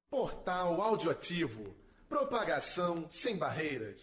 Portal Audioativo. Propagação sem barreiras.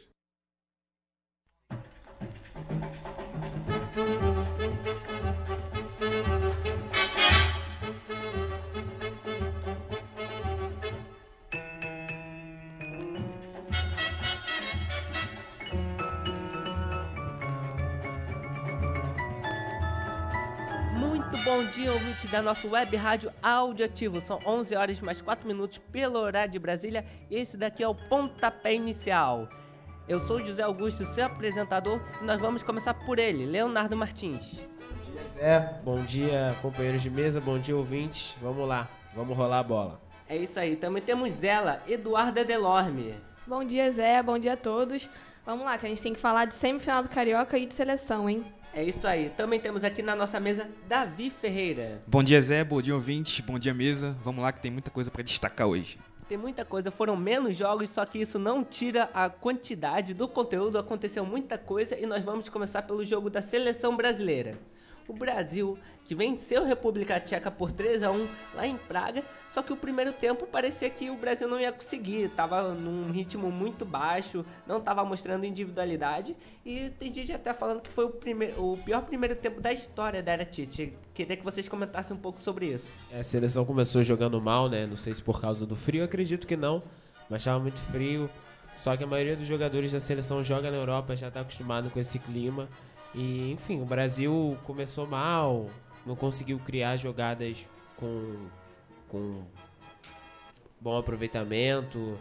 Muito bom dia, ouvinte da nossa web rádio Audioativo. São 11 horas mais 4 minutos pelo horário de Brasília e esse daqui é o pontapé inicial. Eu sou o José Augusto, seu apresentador, e nós vamos começar por ele, Leonardo Martins. Bom dia, Zé. Bom dia, companheiros de mesa. Bom dia, ouvintes. Vamos lá, vamos rolar a bola. É isso aí, também temos ela, Eduarda Delorme. Bom dia, Zé. Bom dia a todos. Vamos lá, que a gente tem que falar de semifinal do Carioca e de seleção, hein? É isso aí, também temos aqui na nossa mesa Davi Ferreira. Bom dia, Zé, bom dia, ouvintes, bom dia, mesa. Vamos lá que tem muita coisa para destacar hoje. Tem muita coisa, foram menos jogos, só que isso não tira a quantidade do conteúdo, aconteceu muita coisa e nós vamos começar pelo jogo da seleção brasileira. O Brasil, que venceu a República Tcheca por 3-1 lá em Praga, só que o primeiro tempo parecia que o Brasil não ia conseguir, tava num ritmo muito baixo, não tava mostrando individualidade e tem gente até falando que foi o pior primeiro tempo da história da era Tite. Queria que vocês comentassem um pouco sobre isso. A seleção começou jogando mal, né? Não sei se por causa do frio, acredito que não, mas estava muito frio. Só que a maioria dos jogadores da seleção joga na Europa, já está acostumado com esse clima. E, enfim, o Brasil começou mal, não conseguiu criar jogadas com bom aproveitamento.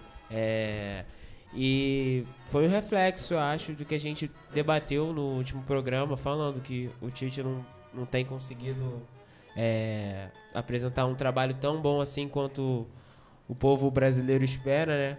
E foi um reflexo, eu acho, do que a gente debateu no último programa, falando que o Tite não tem conseguido apresentar um trabalho tão bom assim quanto o povo brasileiro espera, né?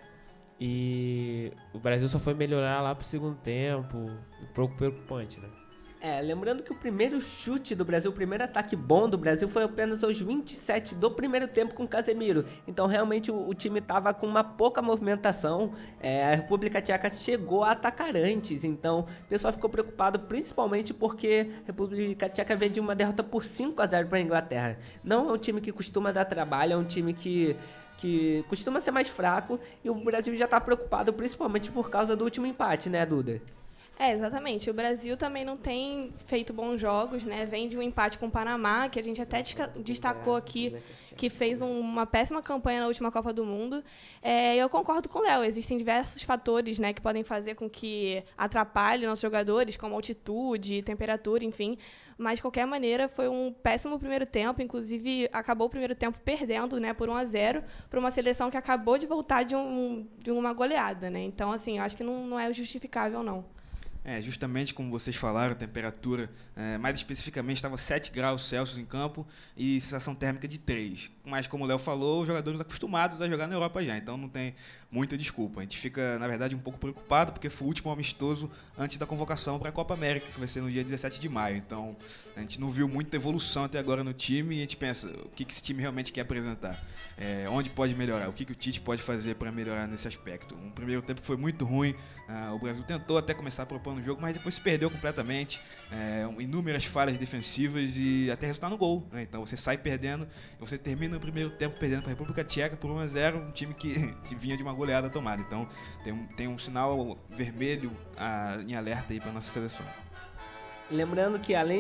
E o Brasil só foi melhorar lá pro segundo tempo, um pouco preocupante, né? Lembrando que o primeiro chute do Brasil, o primeiro ataque bom do Brasil foi apenas aos 27 do primeiro tempo com o Casemiro. Então realmente o time estava com uma pouca movimentação, a República Tcheca chegou a atacar antes, então o pessoal ficou preocupado principalmente porque a República Tcheca veio de uma derrota por 5-0 para a Inglaterra. Não é um time que costuma dar trabalho, é um time que costuma ser mais fraco e o Brasil já está preocupado principalmente por causa do último empate, né, Duda? Exatamente. O Brasil também não tem feito bons jogos, né? Vem de um empate com o Panamá, que a gente até destacou aqui, que fez uma péssima campanha na última Copa do Mundo. Eu concordo com o Léo, existem diversos fatores, né, que podem fazer com que atrapalhe nossos jogadores, como altitude, temperatura, enfim. Mas, de qualquer maneira, foi um péssimo primeiro tempo. Inclusive, acabou o primeiro tempo perdendo, né, por 1-0 para uma seleção que acabou de voltar de uma goleada, né? Então, assim, eu acho que não é justificável, não. Justamente como vocês falaram, a temperatura, mais especificamente, estava 7 graus Celsius em campo e sensação térmica de 3. Mas, como o Léo falou, os jogadores acostumados a jogar na Europa já, então não tem muita desculpa. A gente fica, na verdade, um pouco preocupado, porque foi o último amistoso antes da convocação para a Copa América, que vai ser no dia 17 de maio. Então, a gente não viu muita evolução até agora no time e a gente pensa, o que esse time realmente quer apresentar? Onde pode melhorar? O que o Tite pode fazer para melhorar nesse aspecto? Um primeiro tempo que foi muito ruim, o Brasil tentou até começar a propor no jogo, mas depois se perdeu completamente, inúmeras falhas defensivas e até resultar no gol, né? Então você sai perdendo, você termina o primeiro tempo perdendo para a República Tcheca por 1-0, um time que vinha de uma goleada tomada. Então tem um sinal vermelho em alerta aí para nossa seleção. Lembrando que além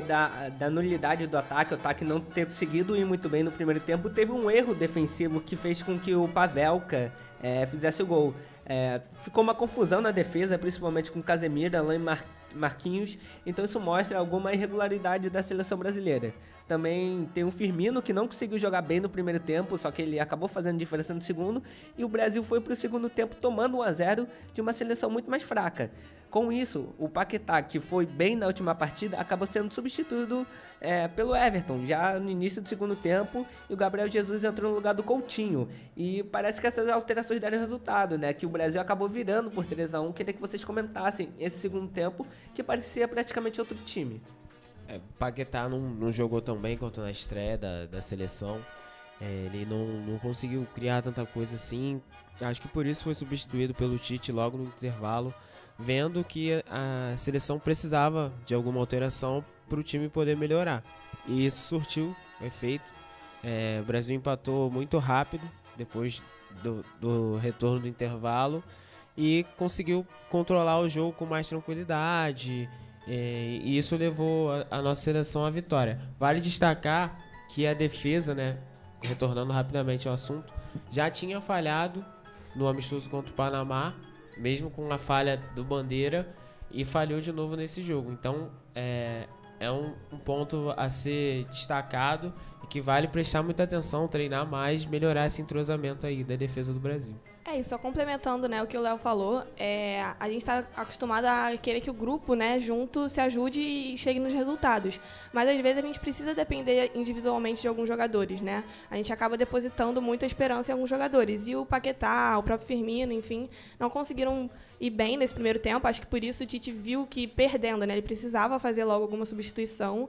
da nulidade do ataque, o ataque não ter conseguido ir muito bem no primeiro tempo, teve um erro defensivo que fez com que o Pavelka fizesse o gol. Ficou uma confusão na defesa, principalmente com Casemiro, Alain Marquinhos, então isso mostra alguma irregularidade da seleção brasileira. Também tem o Firmino, que não conseguiu jogar bem no primeiro tempo, só que ele acabou fazendo diferença no segundo, e o Brasil foi para o segundo tempo tomando 1-0 de uma seleção muito mais fraca. Com isso, o Paquetá, que foi bem na última partida, acabou sendo substituído pelo Everton, já no início do segundo tempo, e o Gabriel Jesus entrou no lugar do Coutinho. E parece que essas alterações deram resultado, né? Que o Brasil acabou virando por 3-1. Queria que vocês comentassem esse segundo tempo, que parecia praticamente outro time. O Paquetá não jogou tão bem quanto na estreia da seleção. Ele não conseguiu criar tanta coisa assim. Acho que por isso foi substituído pelo Tite logo no intervalo, vendo que a seleção precisava de alguma alteração para o time poder melhorar. E isso surtiu efeito. O Brasil empatou muito rápido, depois do retorno do intervalo, e conseguiu controlar o jogo com mais tranquilidade, e isso levou a nossa seleção à vitória. Vale destacar que a defesa, né, retornando rapidamente ao assunto, já tinha falhado no amistoso contra o Panamá, mesmo com a falha do Bandeira, e falhou de novo nesse jogo. Então é um ponto a ser destacado e que vale prestar muita atenção, treinar mais, melhorar esse entrosamento aí da defesa do Brasil. É isso, só complementando, né, o que o Léo falou, a gente está acostumado a querer que o grupo, né, junto se ajude e chegue nos resultados. Mas às vezes a gente precisa depender individualmente de alguns jogadores, né? A gente acaba depositando muita esperança em alguns jogadores. E o Paquetá, o próprio Firmino, enfim, não conseguiram ir bem nesse primeiro tempo. Acho que por isso o Tite viu que perdendo, né, ele precisava fazer logo alguma substituição.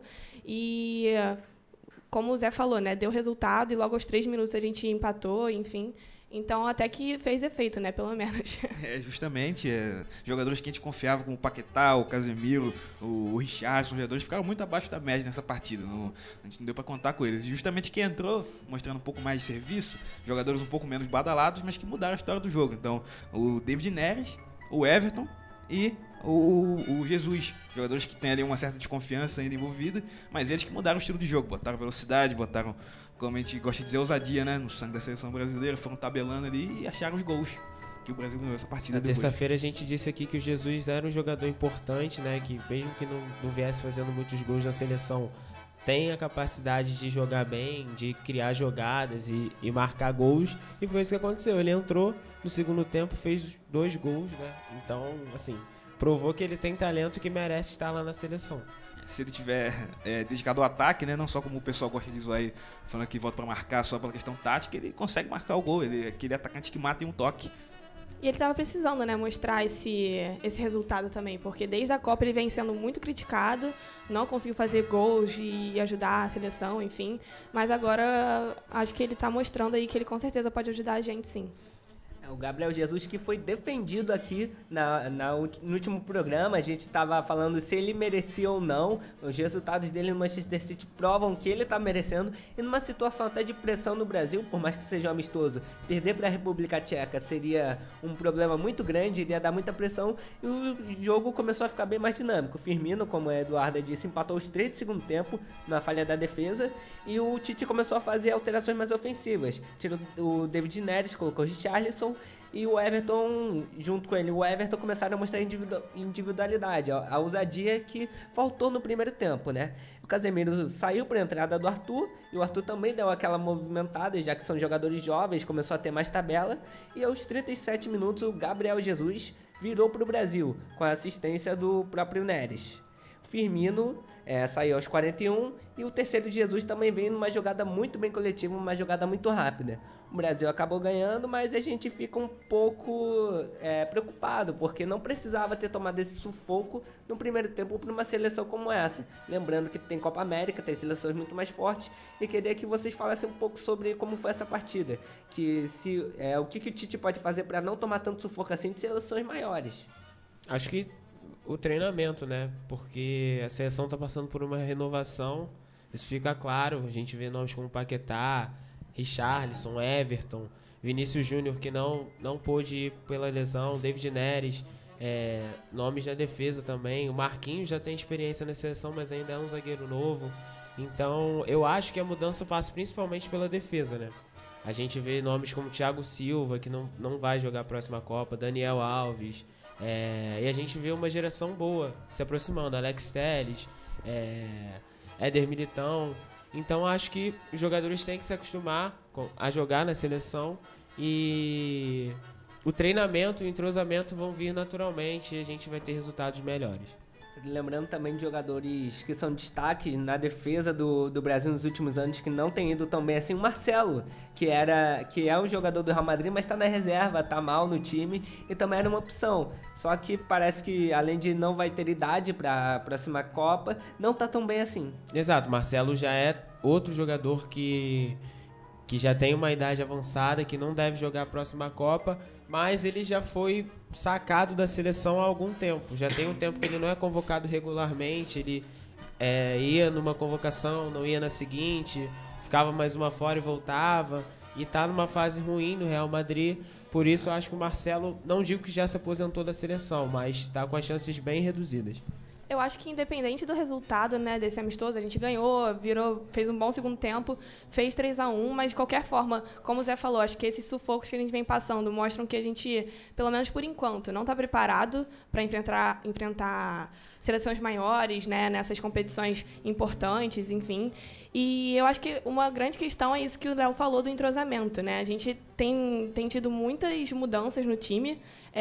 E como o Zé falou, né, deu resultado e logo aos 3 minutos a gente empatou, enfim. Então, até que fez efeito, né? Pelo menos. Justamente. Jogadores que a gente confiava, como o Paquetá, o Casemiro, o Richarlison, os jogadores ficaram muito abaixo da média nessa partida. A gente não deu para contar com eles. E justamente quem entrou, mostrando um pouco mais de serviço, jogadores um pouco menos badalados, mas que mudaram a história do jogo. Então, o David Neres, o Everton e o Jesus. Jogadores que têm ali uma certa desconfiança ainda envolvida, mas eles que mudaram o estilo de jogo. Botaram velocidade, botaram, como a gente gosta de dizer, ousadia, né, no sangue da seleção brasileira, foram tabelando ali e acharam os gols que o Brasil ganhou essa partida. Na terça-feira a gente disse aqui que o Jesus era um jogador importante, né, que mesmo que não viesse fazendo muitos gols na seleção, tem a capacidade de jogar bem, de criar jogadas e marcar gols, e foi isso que aconteceu. Ele entrou no segundo tempo, fez 2 gols, né, então, assim, provou que ele tem talento e que merece estar lá na seleção. Se ele tiver dedicado ao ataque, né, não só como o pessoal gosta de zoar aí, falando que volta para marcar só pela questão tática, ele consegue marcar o gol. Ele é aquele atacante que mata em um toque. E ele estava precisando, né, mostrar esse resultado também, porque desde a Copa ele vem sendo muito criticado, não conseguiu fazer gols e ajudar a seleção, enfim. Mas agora acho que ele está mostrando aí que ele com certeza pode ajudar a gente, sim. O Gabriel Jesus, que foi defendido aqui no último programa, a gente estava falando se ele merecia ou não. Os resultados dele no Manchester City provam que ele está merecendo. E numa situação até de pressão no Brasil, por mais que seja um amistoso, perder para a República Tcheca seria um problema muito grande, iria dar muita pressão. E o jogo começou a ficar bem mais dinâmico. O Firmino, como a Eduarda disse, empatou os 3 do segundo tempo na falha da defesa. E o Tite começou a fazer alterações mais ofensivas. Tirou o David Neres, colocou o Richarlison. E o Everton, junto com ele, começaram a mostrar individualidade, a ousadia que faltou no primeiro tempo, né? O Casemiro saiu para a entrada do Arthur, e o Arthur também deu aquela movimentada, já que são jogadores jovens, começou a ter mais tabela, e aos 37 minutos o Gabriel Jesus virou para o Brasil, com a assistência do próprio Neres. Firmino saiu aos 41 e o terceiro de Jesus também veio numa jogada muito bem coletiva, uma jogada muito rápida. O Brasil acabou ganhando, mas a gente fica um pouco preocupado, porque não precisava ter tomado esse sufoco no primeiro tempo para uma seleção como essa. Lembrando que tem Copa América, tem seleções muito mais fortes, e queria que vocês falassem um pouco sobre como foi essa partida, o que o Tite pode fazer para não tomar tanto sufoco assim de seleções maiores. Acho que o treinamento, né? Porque a seleção está passando por uma renovação, isso fica claro. A gente vê nomes como Paquetá, Richarlison, Everton, Vinícius Júnior, que não pôde ir pela lesão, David Neres, nomes da defesa também. O Marquinhos já tem experiência na seleção, mas ainda é um zagueiro novo. Então, eu acho que a mudança passa principalmente pela defesa, né? A gente vê nomes como Thiago Silva, que não vai jogar a próxima Copa, Daniel Alves. E a gente vê uma geração boa se aproximando, Alex Telles, Éder Militão. Então acho que os jogadores têm que se acostumar a jogar na seleção, e o treinamento e o entrosamento vão vir naturalmente e a gente vai ter resultados melhores. Lembrando também de jogadores que são destaque na defesa do Brasil nos últimos anos, que não tem ido tão bem assim. O Marcelo, que é um jogador do Real Madrid, mas está na reserva, está mal no time, e também era uma opção. Só que parece que, além de não vai ter idade para a próxima Copa, não está tão bem assim. Exato, Marcelo já é outro jogador que já tem uma idade avançada, que não deve jogar a próxima Copa, mas ele já foi sacado da seleção há algum tempo. Já tem um tempo que ele não é convocado regularmente, ele ia numa convocação, não ia na seguinte, ficava mais uma fora e voltava. e tá numa fase ruim no Real Madrid. Por isso eu acho que o Marcelo, não digo que já se aposentou da seleção, mas tá com as chances bem reduzidas. Eu acho que independente do resultado, né, desse amistoso, a gente ganhou, fez um bom segundo tempo, fez 3-1, mas de qualquer forma, como o Zé falou, acho que esses sufocos que a gente vem passando mostram que a gente, pelo menos por enquanto, não está preparado para enfrentar seleções maiores, né, nessas competições importantes, enfim. E eu acho que uma grande questão é isso que o Léo falou do entrosamento, né? A gente tem tido muitas mudanças no time.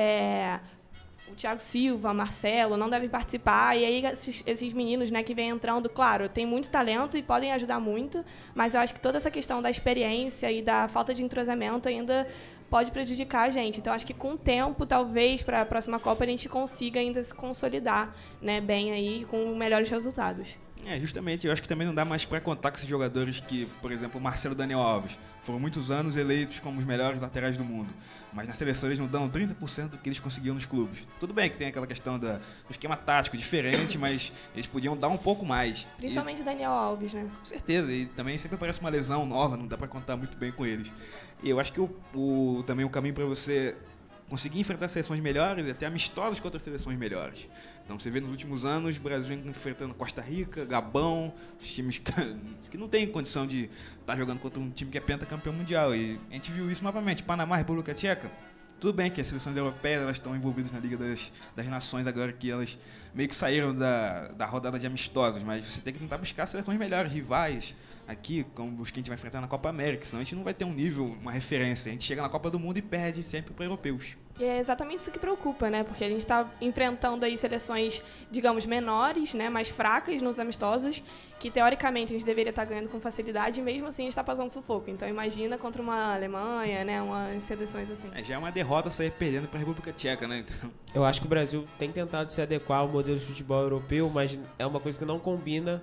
O Thiago Silva, Marcelo, não devem participar. E aí esses meninos, né, que vêm entrando, claro, têm muito talento e podem ajudar muito, mas eu acho que toda essa questão da experiência e da falta de entrosamento ainda pode prejudicar a gente. Então, acho que com o tempo, talvez, para a próxima Copa, a gente consiga ainda se consolidar, né, bem aí, com melhores resultados. Justamente, eu acho que também não dá mais para contar com esses jogadores que, por exemplo, o Marcelo e o Daniel Alves, foram muitos anos eleitos como os melhores laterais do mundo, mas na seleção eles não dão 30% do que eles conseguiam nos clubes. Tudo bem que tem aquela questão do esquema tático diferente, mas eles podiam dar um pouco mais. Principalmente o Daniel Alves, né? Com certeza, e também sempre aparece uma lesão nova, não dá para contar muito bem com eles. E eu acho que também o caminho para você conseguir enfrentar seleções melhores e até amistosos contra seleções melhores. Então você vê nos últimos anos o Brasil enfrentando Costa Rica, Gabão, os times que não tem condição de estar jogando contra um time que é pentacampeão mundial. E a gente viu isso novamente. Panamá, República Tcheca. Tudo bem que as seleções europeias elas estão envolvidas na Liga das Nações agora que elas meio que saíram da rodada de amistosos, mas você tem que tentar buscar seleções melhores, rivais aqui, como os que a gente vai enfrentar na Copa América, senão a gente não vai ter um nível, uma referência. A gente chega na Copa do Mundo e perde sempre para europeus. E é exatamente isso que preocupa, né? Porque a gente está enfrentando aí seleções, digamos, menores, né? Mais fracas nos amistosos, que teoricamente a gente deveria estar ganhando com facilidade, e mesmo assim a gente está passando sufoco. Então imagina contra uma Alemanha, né? Umas seleções assim. Já é uma derrota sair perdendo para a República Tcheca, né? Então... Eu acho que o Brasil tem tentado se adequar ao modelo de futebol europeu, mas é uma coisa que não combina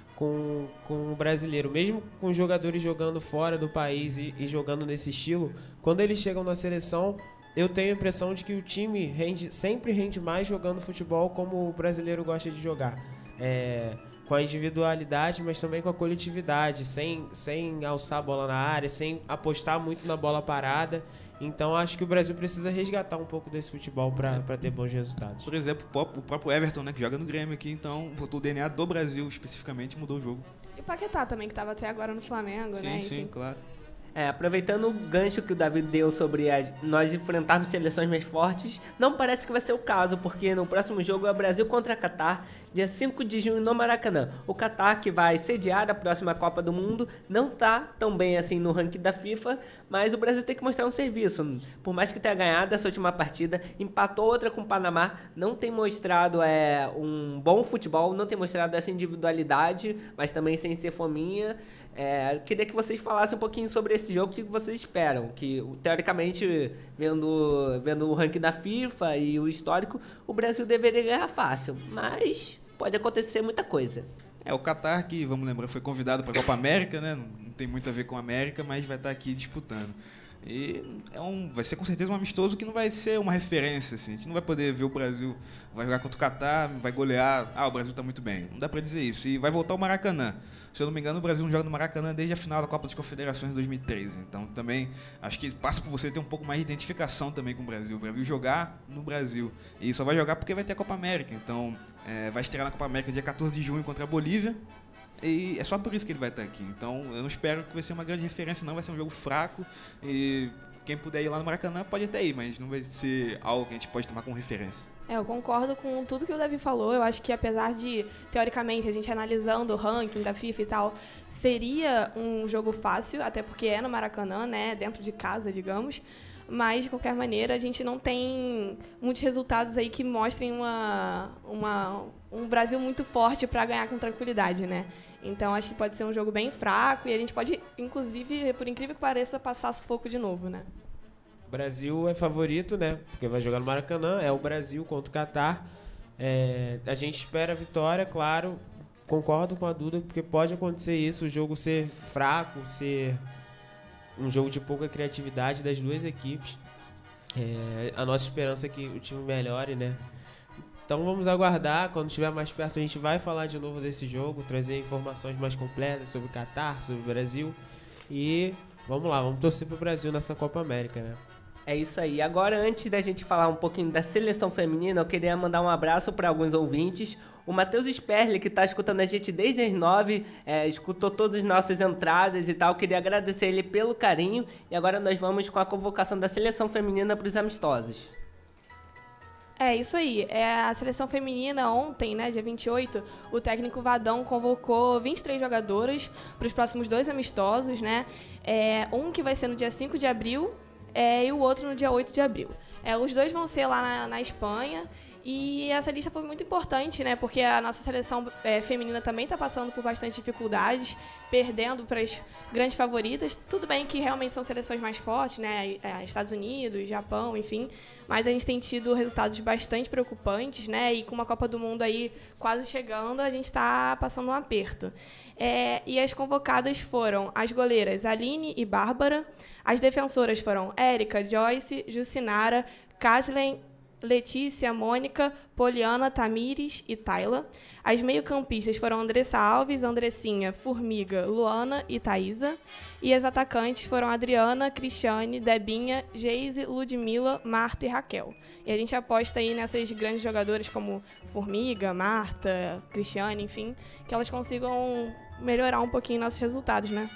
com o brasileiro. Mesmo com jogadores jogando fora do país e jogando nesse estilo, quando eles chegam na seleção, eu tenho a impressão de que o time sempre rende mais jogando futebol como o brasileiro gosta de jogar. Com a individualidade, mas também com a coletividade, sem alçar a bola na área, sem apostar muito na bola parada. Então acho que o Brasil precisa resgatar um pouco desse futebol para ter bons resultados. Por exemplo, o próprio Everton, né, que joga no Grêmio aqui, então botou o DNA do Brasil especificamente e mudou o jogo. E o Paquetá também, que estava até agora no Flamengo, né? Sim, claro. Aproveitando o gancho que o David deu sobre nós enfrentarmos seleções mais fortes, não parece que vai ser o caso, porque no próximo jogo é o Brasil contra Catar, dia 5 de junho no Maracanã. O Catar, que vai sediar a próxima Copa do Mundo, não tá tão bem assim no ranking da FIFA, mas o Brasil tem que mostrar um serviço. Por mais que tenha ganhado essa última partida, empatou outra com o Panamá, não tem mostrado um bom futebol, não tem mostrado essa individualidade, mas também sem ser fominha. Queria que vocês falassem um pouquinho sobre esse jogo, o que vocês esperam, que teoricamente, vendo o ranking da FIFA e o histórico, o Brasil deveria ganhar fácil, mas pode acontecer muita coisa. O Catar, que, vamos lembrar, foi convidado para a Copa América, né? Não tem muito a ver com a América, mas vai estar aqui disputando. E vai ser com certeza um amistoso que não vai ser uma referência, assim. A gente não vai poder ver o Brasil, vai jogar contra o Catar, vai golear, o Brasil está muito bem. Não dá para dizer isso. E vai voltar ao Maracanã. Se eu não me engano, o Brasil não joga no Maracanã desde a final da Copa das Confederações de 2013. Então também acho que passa por você ter um pouco mais de identificação também com o Brasil. O Brasil jogar no Brasil. E só vai jogar porque vai ter a Copa América. Então vai estrear na Copa América dia 14 de junho contra a Bolívia. E é só por isso que ele vai estar aqui. Então eu não espero que vai ser uma grande referência, não. Vai ser um jogo fraco. E quem puder ir lá no Maracanã pode até ir, mas não vai ser algo que a gente pode tomar como referência. Eu concordo com tudo que o Davi falou. Eu acho que apesar de, teoricamente, a gente analisando o ranking da FIFA e tal, seria um jogo fácil, até porque é no Maracanã, né, dentro de casa, digamos. Mas, de qualquer maneira, a gente não tem muitos resultados aí que mostrem um Brasil muito forte para ganhar com tranquilidade, né? Então, acho que pode ser um jogo bem fraco e a gente pode, inclusive, por incrível que pareça, passar sufoco de novo, né? O Brasil é favorito, né? Porque vai jogar no Maracanã, é o Brasil contra o Catar. A gente espera a vitória, claro. Concordo com a Duda, porque pode acontecer isso, o jogo ser fraco, ser um jogo de pouca criatividade das duas equipes. A nossa esperança é que o time melhore, né? Então vamos aguardar, quando estiver mais perto a gente vai falar de novo desse jogo, trazer informações mais completas sobre o Catar, sobre o Brasil. E vamos lá, vamos torcer pro Brasil nessa Copa América, né? É isso aí. Agora, antes da gente falar um pouquinho da seleção feminina, eu queria mandar um abraço para alguns ouvintes. O Matheus Sperli, que está escutando a gente desde as 9, escutou todas as nossas entradas e tal. Queria agradecer ele pelo carinho. E agora nós vamos com a convocação da seleção feminina para os amistosos. É isso aí. A seleção feminina ontem, né, dia 28, o técnico Vadão convocou 23 jogadoras para os próximos 2 amistosos, né? Um que vai ser no dia 5 de abril e o outro no dia 8 de abril. Os dois vão ser lá na Espanha. E essa lista foi muito importante, né? Porque a nossa seleção feminina também está passando por bastante dificuldades, perdendo para as grandes favoritas. Tudo bem que realmente são seleções mais fortes, né? Estados Unidos, Japão, enfim. Mas a gente tem tido resultados bastante preocupantes, né? E com uma Copa do Mundo aí quase chegando, a gente está passando um aperto. E as convocadas foram as goleiras Aline e Bárbara. As defensoras foram Érica, Joyce, Jucinara, Kathleen, Letícia, Mônica, Poliana, Tamires e Tayla. As meio-campistas foram Andressa Alves, Andressinha, Formiga, Luana e Thaísa. E as atacantes foram Adriana, Cristiane, Debinha, Geise, Ludmila, Marta e Raquel. E a gente aposta aí nessas grandes jogadoras como Formiga, Marta, Cristiane, enfim, que elas consigam melhorar um pouquinho nossos resultados, né?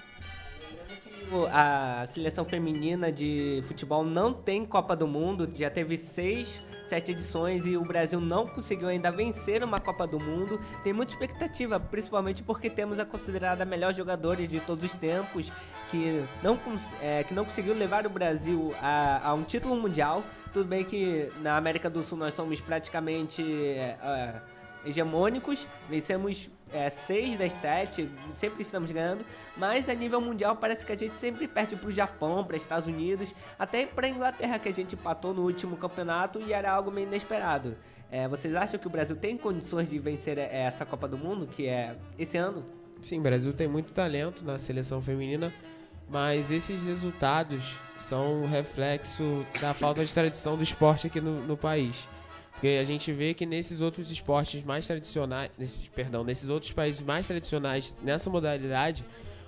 A seleção feminina de futebol não tem Copa do Mundo, já teve 7 edições e o Brasil não conseguiu ainda vencer uma Copa do Mundo. Tem muita expectativa, principalmente porque temos a considerada melhor jogadora de todos os tempos, que não conseguiu levar o Brasil a um título mundial. Tudo bem que na América do Sul nós somos praticamente hegemônicos, vencemos 6 das 7, sempre estamos ganhando, mas a nível mundial parece que a gente sempre perde para o Japão, para Estados Unidos, até para a Inglaterra, que a gente empatou no último campeonato e era algo meio inesperado. Vocês acham que o Brasil tem condições de vencer essa Copa do Mundo, que é esse ano? Sim, o Brasil tem muito talento na seleção feminina, mas esses resultados são um reflexo da falta de tradição do esporte aqui no país. Porque a gente vê que nesses outros esportes mais tradicionais, nesses outros países mais tradicionais, nessa modalidade,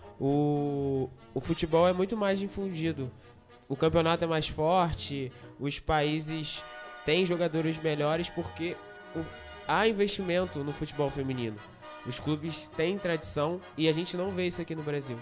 o futebol é muito mais difundido. O campeonato é mais forte, os países têm jogadores melhores porque há investimento no futebol feminino. Os clubes têm tradição e a gente não vê isso aqui no Brasil.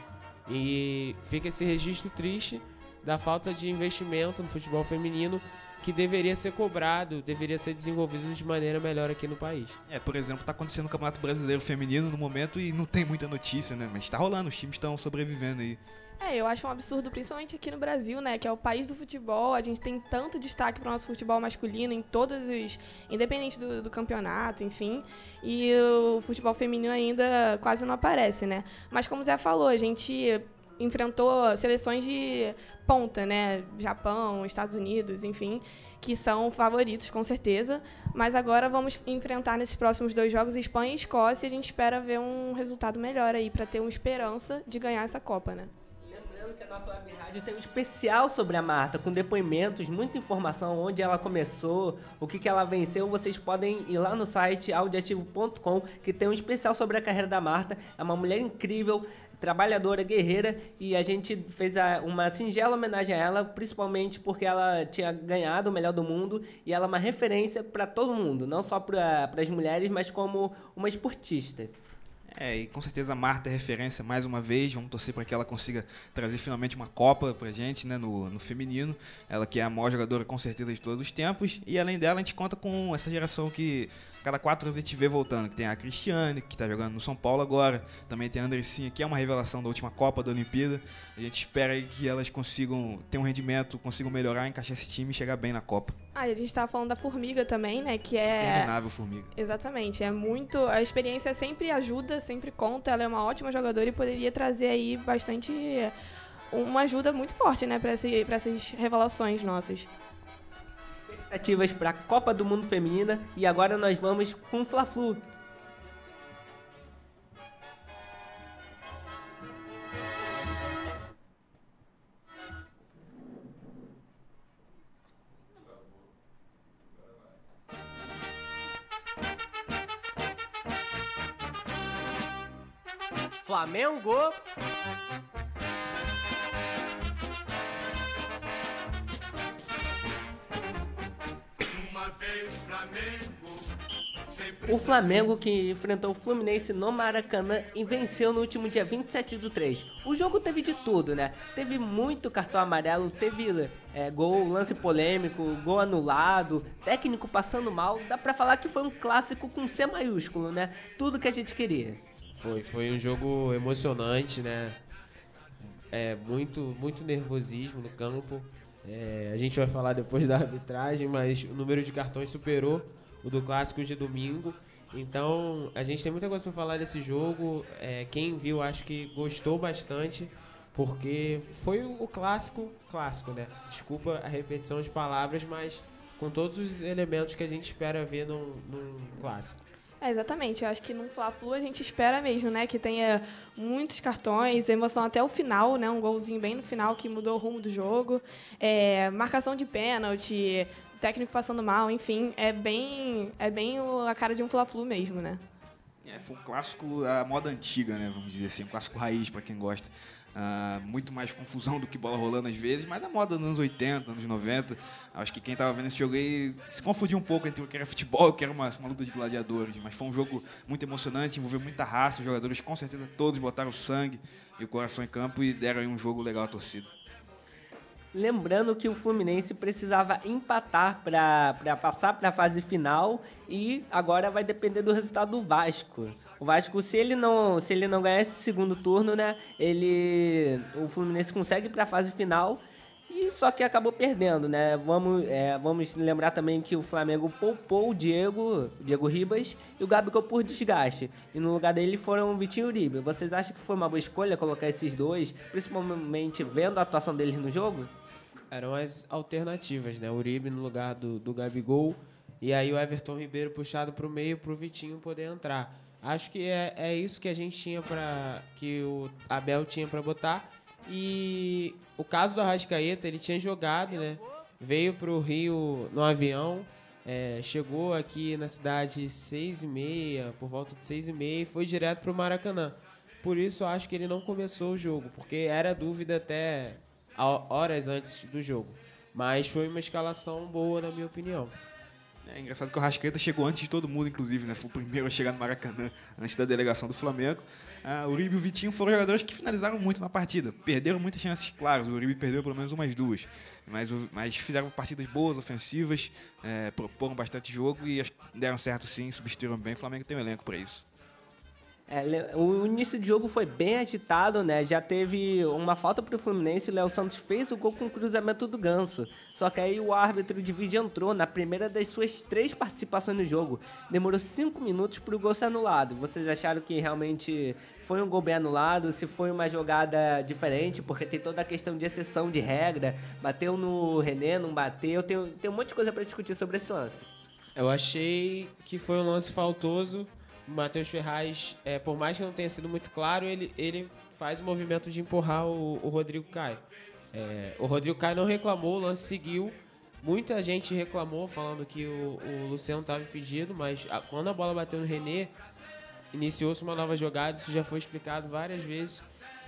E fica esse registro triste da falta de investimento no futebol feminino, que deveria ser cobrado, deveria ser desenvolvido de maneira melhor aqui no país. Por exemplo, tá acontecendo o Campeonato Brasileiro Feminino no momento e não tem muita notícia, né? Mas tá rolando, os times estão sobrevivendo aí. Eu acho um absurdo, principalmente aqui no Brasil, né? Que é o país do futebol, a gente tem tanto destaque para o nosso futebol masculino em todos os... independente do campeonato, enfim. E o futebol feminino ainda quase não aparece, né? Mas como o Zé falou, a gente enfrentou seleções de ponta, né? Japão, Estados Unidos, enfim, que são favoritos, com certeza. Mas agora vamos enfrentar nesses próximos 2 jogos Espanha e Escócia e a gente espera ver um resultado melhor aí, para ter uma esperança de ganhar essa Copa, né? Lembrando que a nossa web rádio tem um especial sobre a Marta, com depoimentos, muita informação, onde ela começou, o que ela venceu. Vocês podem ir lá no site audiativo.com, que tem um especial sobre a carreira da Marta. É uma mulher incrível, trabalhadora, guerreira, e a gente fez uma singela homenagem a ela, principalmente porque ela tinha ganhado o melhor do mundo e ela é uma referência para todo mundo, não só para as mulheres, mas como uma esportista. E com certeza a Marta é referência mais uma vez. Vamos torcer para que ela consiga trazer finalmente uma Copa pra gente, né, no feminino. Ela que é a maior jogadora com certeza de todos os tempos. E além dela, a gente conta com essa geração que cada 4 anos a gente vê voltando. Que tem a Cristiane, que está jogando no São Paulo agora. Também tem a Andressinha, que é uma revelação da última Copa da Olimpíada. A gente espera aí que elas consigam ter um rendimento, consigam melhorar, encaixar esse time e chegar bem na Copa. A gente estava falando da Formiga também, né? Que é... interminável Formiga. Exatamente. É muito... A experiência sempre ajuda, sempre conta. Ela é uma ótima jogadora e poderia trazer aí bastante... uma ajuda muito forte, né? Para essas revelações nossas. Expectativas para a Copa do Mundo Feminina. E agora nós vamos com o Fla-Flu. Flamengo O Flamengo, que enfrentou o Fluminense no Maracanã e venceu no último dia 27/3. O jogo teve de tudo, né? Teve muito cartão amarelo, teve gol, lance polêmico, gol anulado, técnico passando mal. Dá pra falar que foi um clássico com C maiúsculo, né? Tudo que a gente queria. Foi um jogo emocionante, né? Muito nervosismo no campo. A gente vai falar depois da arbitragem, mas o número de cartões superou o do clássico de domingo. Então, a gente tem muita coisa para falar desse jogo. Quem viu, acho que gostou bastante, porque foi o clássico, né? Desculpa a repetição de palavras, mas com todos os elementos que a gente espera ver num clássico. Exatamente, eu acho que num Fla-Flu a gente espera mesmo, né, que tenha muitos cartões, emoção até o final, né, um golzinho bem no final que mudou o rumo do jogo, marcação de pênalti, técnico passando mal, enfim, é bem a cara de um Fla-Flu mesmo, né. Foi um clássico à moda antiga, né, vamos dizer assim, um clássico raiz para quem gosta. Muito mais confusão do que bola rolando às vezes, mas a moda dos anos 80, anos 90. Acho que quem estava vendo esse jogo aí se confundiu um pouco entre o que era futebol e o que era uma luta de gladiadores. Mas foi um jogo muito emocionante, envolveu muita raça. Os jogadores, com certeza, todos botaram sangue e o coração em campo e deram aí um jogo legal à torcida. Lembrando que o Fluminense precisava empatar para passar para a fase final e agora vai depender do resultado do Vasco. O Vasco, se ele não ganhar esse segundo turno, né, o Fluminense consegue ir para a fase final, e só que acabou perdendo, né? Vamos lembrar também que o Flamengo poupou o Diego Ribas e o Gabigol por desgaste. E no lugar dele foram o Vitinho e o Uribe. Vocês acham que foi uma boa escolha colocar esses dois, principalmente vendo a atuação deles no jogo? Eram as alternativas, né? O Uribe no lugar do Gabigol e aí o Everton Ribeiro puxado para o meio para o Vitinho poder entrar. Acho que é isso que a gente tinha que o Abel tinha para botar. E o caso do Arrascaeta, ele tinha jogado, né? Veio para o Rio no avião, chegou aqui na cidade 6h30, por volta de 6h30, e foi direto para o Maracanã. Por isso, eu acho que ele não começou o jogo, porque era dúvida até horas antes do jogo. Mas foi uma escalação boa, na minha opinião. É engraçado que o Arrascaeta chegou antes de todo mundo, inclusive, né? Foi o primeiro a chegar no Maracanã, antes da delegação do Flamengo. O Uribe e o Vitinho foram jogadores que finalizaram muito na partida. Perderam muitas chances claras. O Uribe perdeu pelo menos umas duas. Mas fizeram partidas boas, ofensivas, proporam bastante jogo e deram certo sim, substituíram bem. O Flamengo tem um elenco para isso. O início de jogo foi bem agitado, né? Já teve uma falta pro Fluminense, o Léo Santos fez o gol com o cruzamento do Ganso. Só que aí o árbitro de vídeo entrou na primeira das suas 3 participações no jogo. Demorou 5 minutos pro gol ser anulado. Vocês acharam que realmente foi um gol bem anulado? Se foi uma jogada diferente? Porque tem toda a questão de exceção de regra. Bateu no René, não bateu. Tem um monte de coisa para discutir sobre esse lance. Eu achei que foi um lance faltoso. O Matheus Ferraz, por mais que não tenha sido muito claro, ele faz o movimento de empurrar o Rodrigo Caio. O Rodrigo Caio não reclamou, o lance seguiu. Muita gente reclamou, falando que o Luciano estava impedido, mas quando a bola bateu no René, iniciou-se uma nova jogada, isso já foi explicado várias vezes.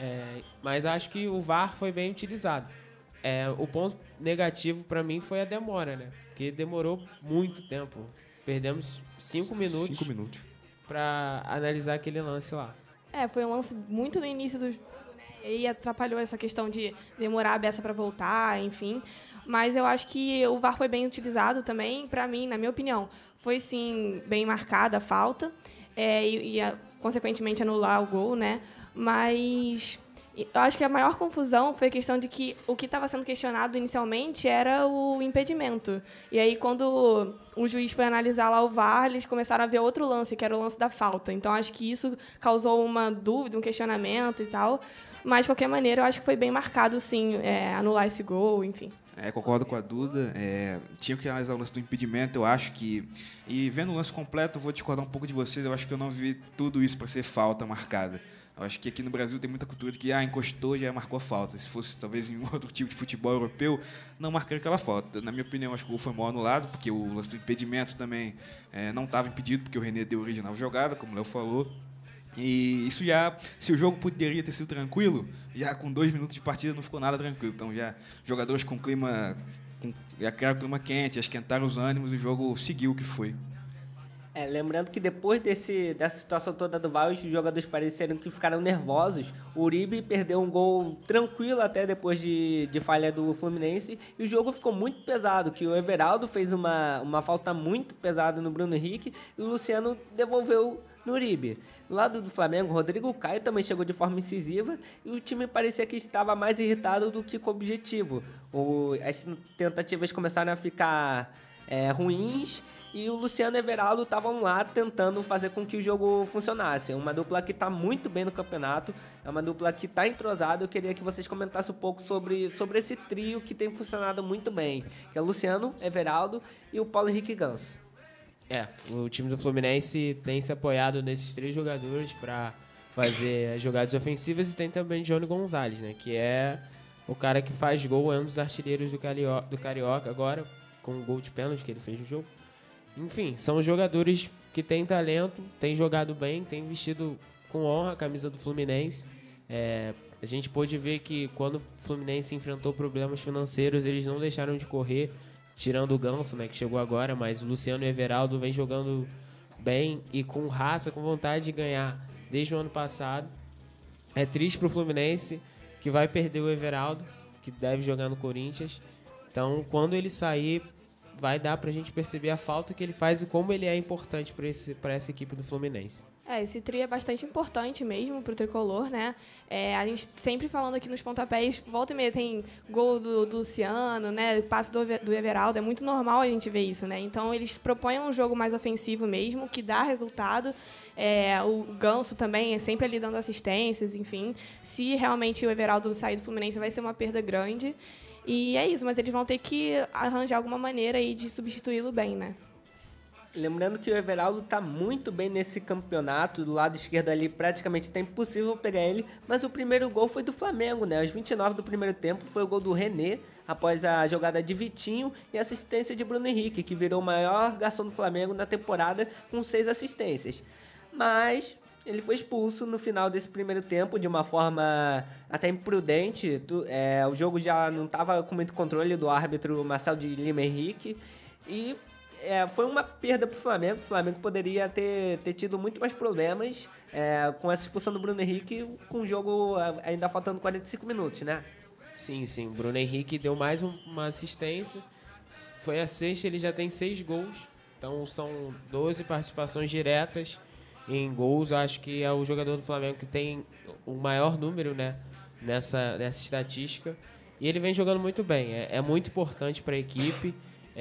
Mas acho que o VAR foi bem utilizado. O ponto negativo para mim foi a demora, né? Porque demorou muito tempo. Perdemos 5 minutos. 5 minutos. Para analisar aquele lance lá. Foi um lance muito no início do jogo, né? E aí atrapalhou essa questão de demorar a beça para voltar, enfim. Mas eu acho que o VAR foi bem utilizado também. Para mim, na minha opinião, foi sim bem marcada a falta e consequentemente anular o gol, né? Mas eu acho que a maior confusão foi a questão de que o que estava sendo questionado inicialmente era o impedimento. E aí, quando o juiz foi analisar lá o VAR, eles começaram a ver outro lance, que era o lance da falta. Então, acho que isso causou uma dúvida, um questionamento e tal. Mas, de qualquer maneira, eu acho que foi bem marcado, sim, anular esse gol, enfim. Concordo com a Duda. Tinha que analisar o lance do impedimento, eu acho que... E vendo o lance completo, eu vou discordar um pouco de vocês. Eu acho que eu não vi tudo isso para ser falta marcada. Eu acho que aqui no Brasil tem muita cultura de que encostou, já marcou a falta. Se fosse talvez em outro tipo de futebol europeu, não marcaria aquela falta. Na minha opinião, acho que o gol foi mal anulado, porque o lance do impedimento também não estava impedido, porque o René deu origem à jogada, como o Léo falou. E isso já, se o jogo poderia ter sido tranquilo, já com 2 minutos de partida não ficou nada tranquilo. Então já jogadores com clima a criar clima quente, a esquentar os ânimos, e o jogo seguiu o que foi. Lembrando que depois dessa situação toda do VAR, os jogadores pareceram que ficaram nervosos. O Uribe perdeu um gol tranquilo até depois de falha do Fluminense. E o jogo ficou muito pesado, que o Everaldo fez uma falta muito pesada no Bruno Henrique e o Luciano devolveu no Uribe. Do lado do Flamengo, o Rodrigo Caio também chegou de forma incisiva e o time parecia que estava mais irritado do que com o objetivo. As tentativas começaram a ficar ruins. E o Luciano e o Everaldo estavam lá tentando fazer com que o jogo funcionasse. É uma dupla que está muito bem no campeonato, é uma dupla que está entrosada. Eu queria que vocês comentassem um pouco sobre esse trio que tem funcionado muito bem, que é o Luciano, Everaldo e o Paulo Henrique Ganso. O time do Fluminense tem se apoiado nesses 3 jogadores para fazer as jogadas ofensivas, e tem também Johnny Gonzalez, né, que é o cara que faz gol, é um dos artilheiros do Carioca agora, com o gol de pênalti que ele fez no jogo. Enfim, são jogadores que têm talento, têm jogado bem, têm vestido com honra a camisa do Fluminense. A gente pôde ver que quando o Fluminense enfrentou problemas financeiros, eles não deixaram de correr, tirando o Ganso, né, que chegou agora, mas o Luciano e o Everaldo vêm jogando bem e com raça, com vontade de ganhar desde o ano passado. É triste para o Fluminense, que vai perder o Everaldo, que deve jogar no Corinthians. Então, quando ele sair, vai dar pra gente perceber a falta que ele faz e como ele é importante para essa equipe do Fluminense. Esse trio é bastante importante mesmo pro Tricolor, né? A gente sempre falando aqui nos pontapés, volta e meia tem gol do Luciano, né? Passe do Everaldo, é muito normal a gente ver isso, né? Então eles propõem um jogo mais ofensivo mesmo, que dá resultado. O Ganso também é sempre ali dando assistências, enfim. Se realmente o Everaldo sair do Fluminense, vai ser uma perda grande. E é isso, mas eles vão ter que arranjar alguma maneira aí de substituí-lo bem, né? Lembrando que o Everaldo está muito bem nesse campeonato, do lado esquerdo ali praticamente está impossível pegar ele, mas o primeiro gol foi do Flamengo, né? Aos 29 do primeiro tempo foi o gol do René, após a jogada de Vitinho e a assistência de Bruno Henrique, que virou o maior garçom do Flamengo na temporada com 6 assistências. Mas ele foi expulso no final desse primeiro tempo de uma forma até imprudente. O jogo já não estava com muito controle do árbitro Marcelo de Lima Henrique. E foi uma perda para o Flamengo. O Flamengo poderia ter tido muito mais problemas com essa expulsão do Bruno Henrique, com o jogo ainda faltando 45 minutos, né? Sim. O Bruno Henrique deu mais uma assistência. Foi a sexta, ele já tem 6 gols. Então são 12 participações diretas em gols. Eu acho que é o jogador do Flamengo que tem o maior número, né, nessa estatística. E ele vem jogando muito bem. É muito importante para a equipe.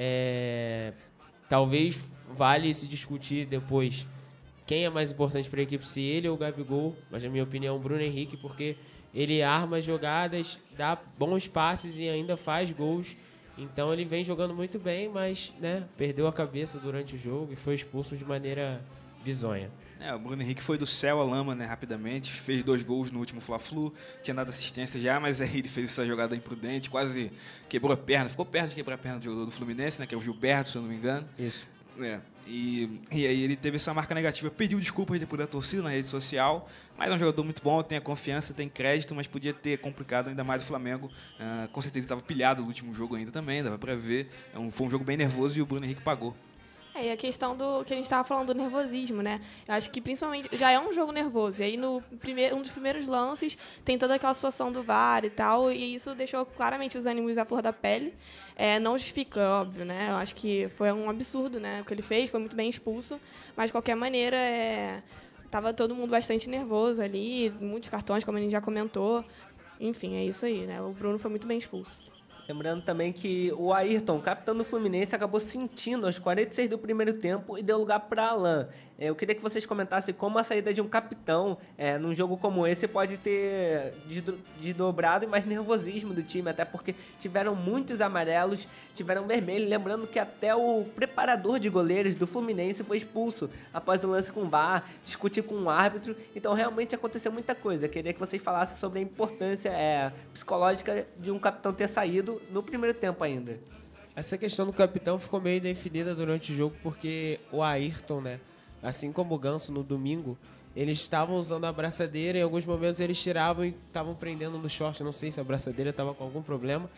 Talvez vale se discutir depois quem é mais importante para a equipe, se ele ou o Gabigol. Mas, na minha opinião, o Bruno Henrique, porque ele arma jogadas, dá bons passes e ainda faz gols. Então ele vem jogando muito bem, mas, né, perdeu a cabeça durante o jogo e foi expulso de maneira bizonha. O Bruno Henrique foi do céu à lama, né, rapidamente, fez 2 gols no último Fla-Flu, tinha dado assistência já, mas aí ele fez essa jogada imprudente, quase quebrou a perna, ficou perto de quebrar a perna do jogador do Fluminense, né, que é o Gilberto, se eu não me engano. Isso. E aí ele teve essa marca negativa, pediu desculpas depois da torcida na rede social, mas é um jogador muito bom, tem a confiança, tem crédito, mas podia ter complicado ainda mais o Flamengo. Com certeza estava pilhado no último jogo ainda também, dava pra ver. Foi um jogo bem nervoso e o Bruno Henrique pagou. E a questão do que a gente estava falando do nervosismo, né? Eu acho que principalmente já é um jogo nervoso. E aí um dos primeiros lances tem toda aquela situação do VAR e tal, e isso deixou claramente os ânimos à flor da pele. Não justifica, óbvio, né? Eu acho que foi um absurdo, né? O que ele fez, foi muito bem expulso, mas de qualquer maneira tava todo mundo bastante nervoso ali, muitos cartões, como a gente já comentou. Enfim, é isso aí, né? O Bruno foi muito bem expulso. Lembrando também que o Ayrton, capitão do Fluminense, acabou sentindo aos 46 do primeiro tempo e deu lugar para Alain. Eu queria que vocês comentassem como a saída de um capitão num jogo como esse pode ter desdobrado e mais nervosismo do time, até porque tiveram muitos amarelos, tiveram vermelho. Lembrando que até o preparador de goleiros do Fluminense foi expulso após o lance com o VAR, discutir com o árbitro. Então realmente aconteceu muita coisa. Eu queria que vocês falassem sobre a importância psicológica de um capitão ter saído no primeiro tempo ainda. Essa questão do capitão ficou meio indefinida durante o jogo, porque o Ayrton, né, assim como o Ganso no domingo, eles estavam usando a abraçadeira, em alguns momentos eles tiravam e estavam prendendo no short, não sei se a abraçadeira estava com algum problema,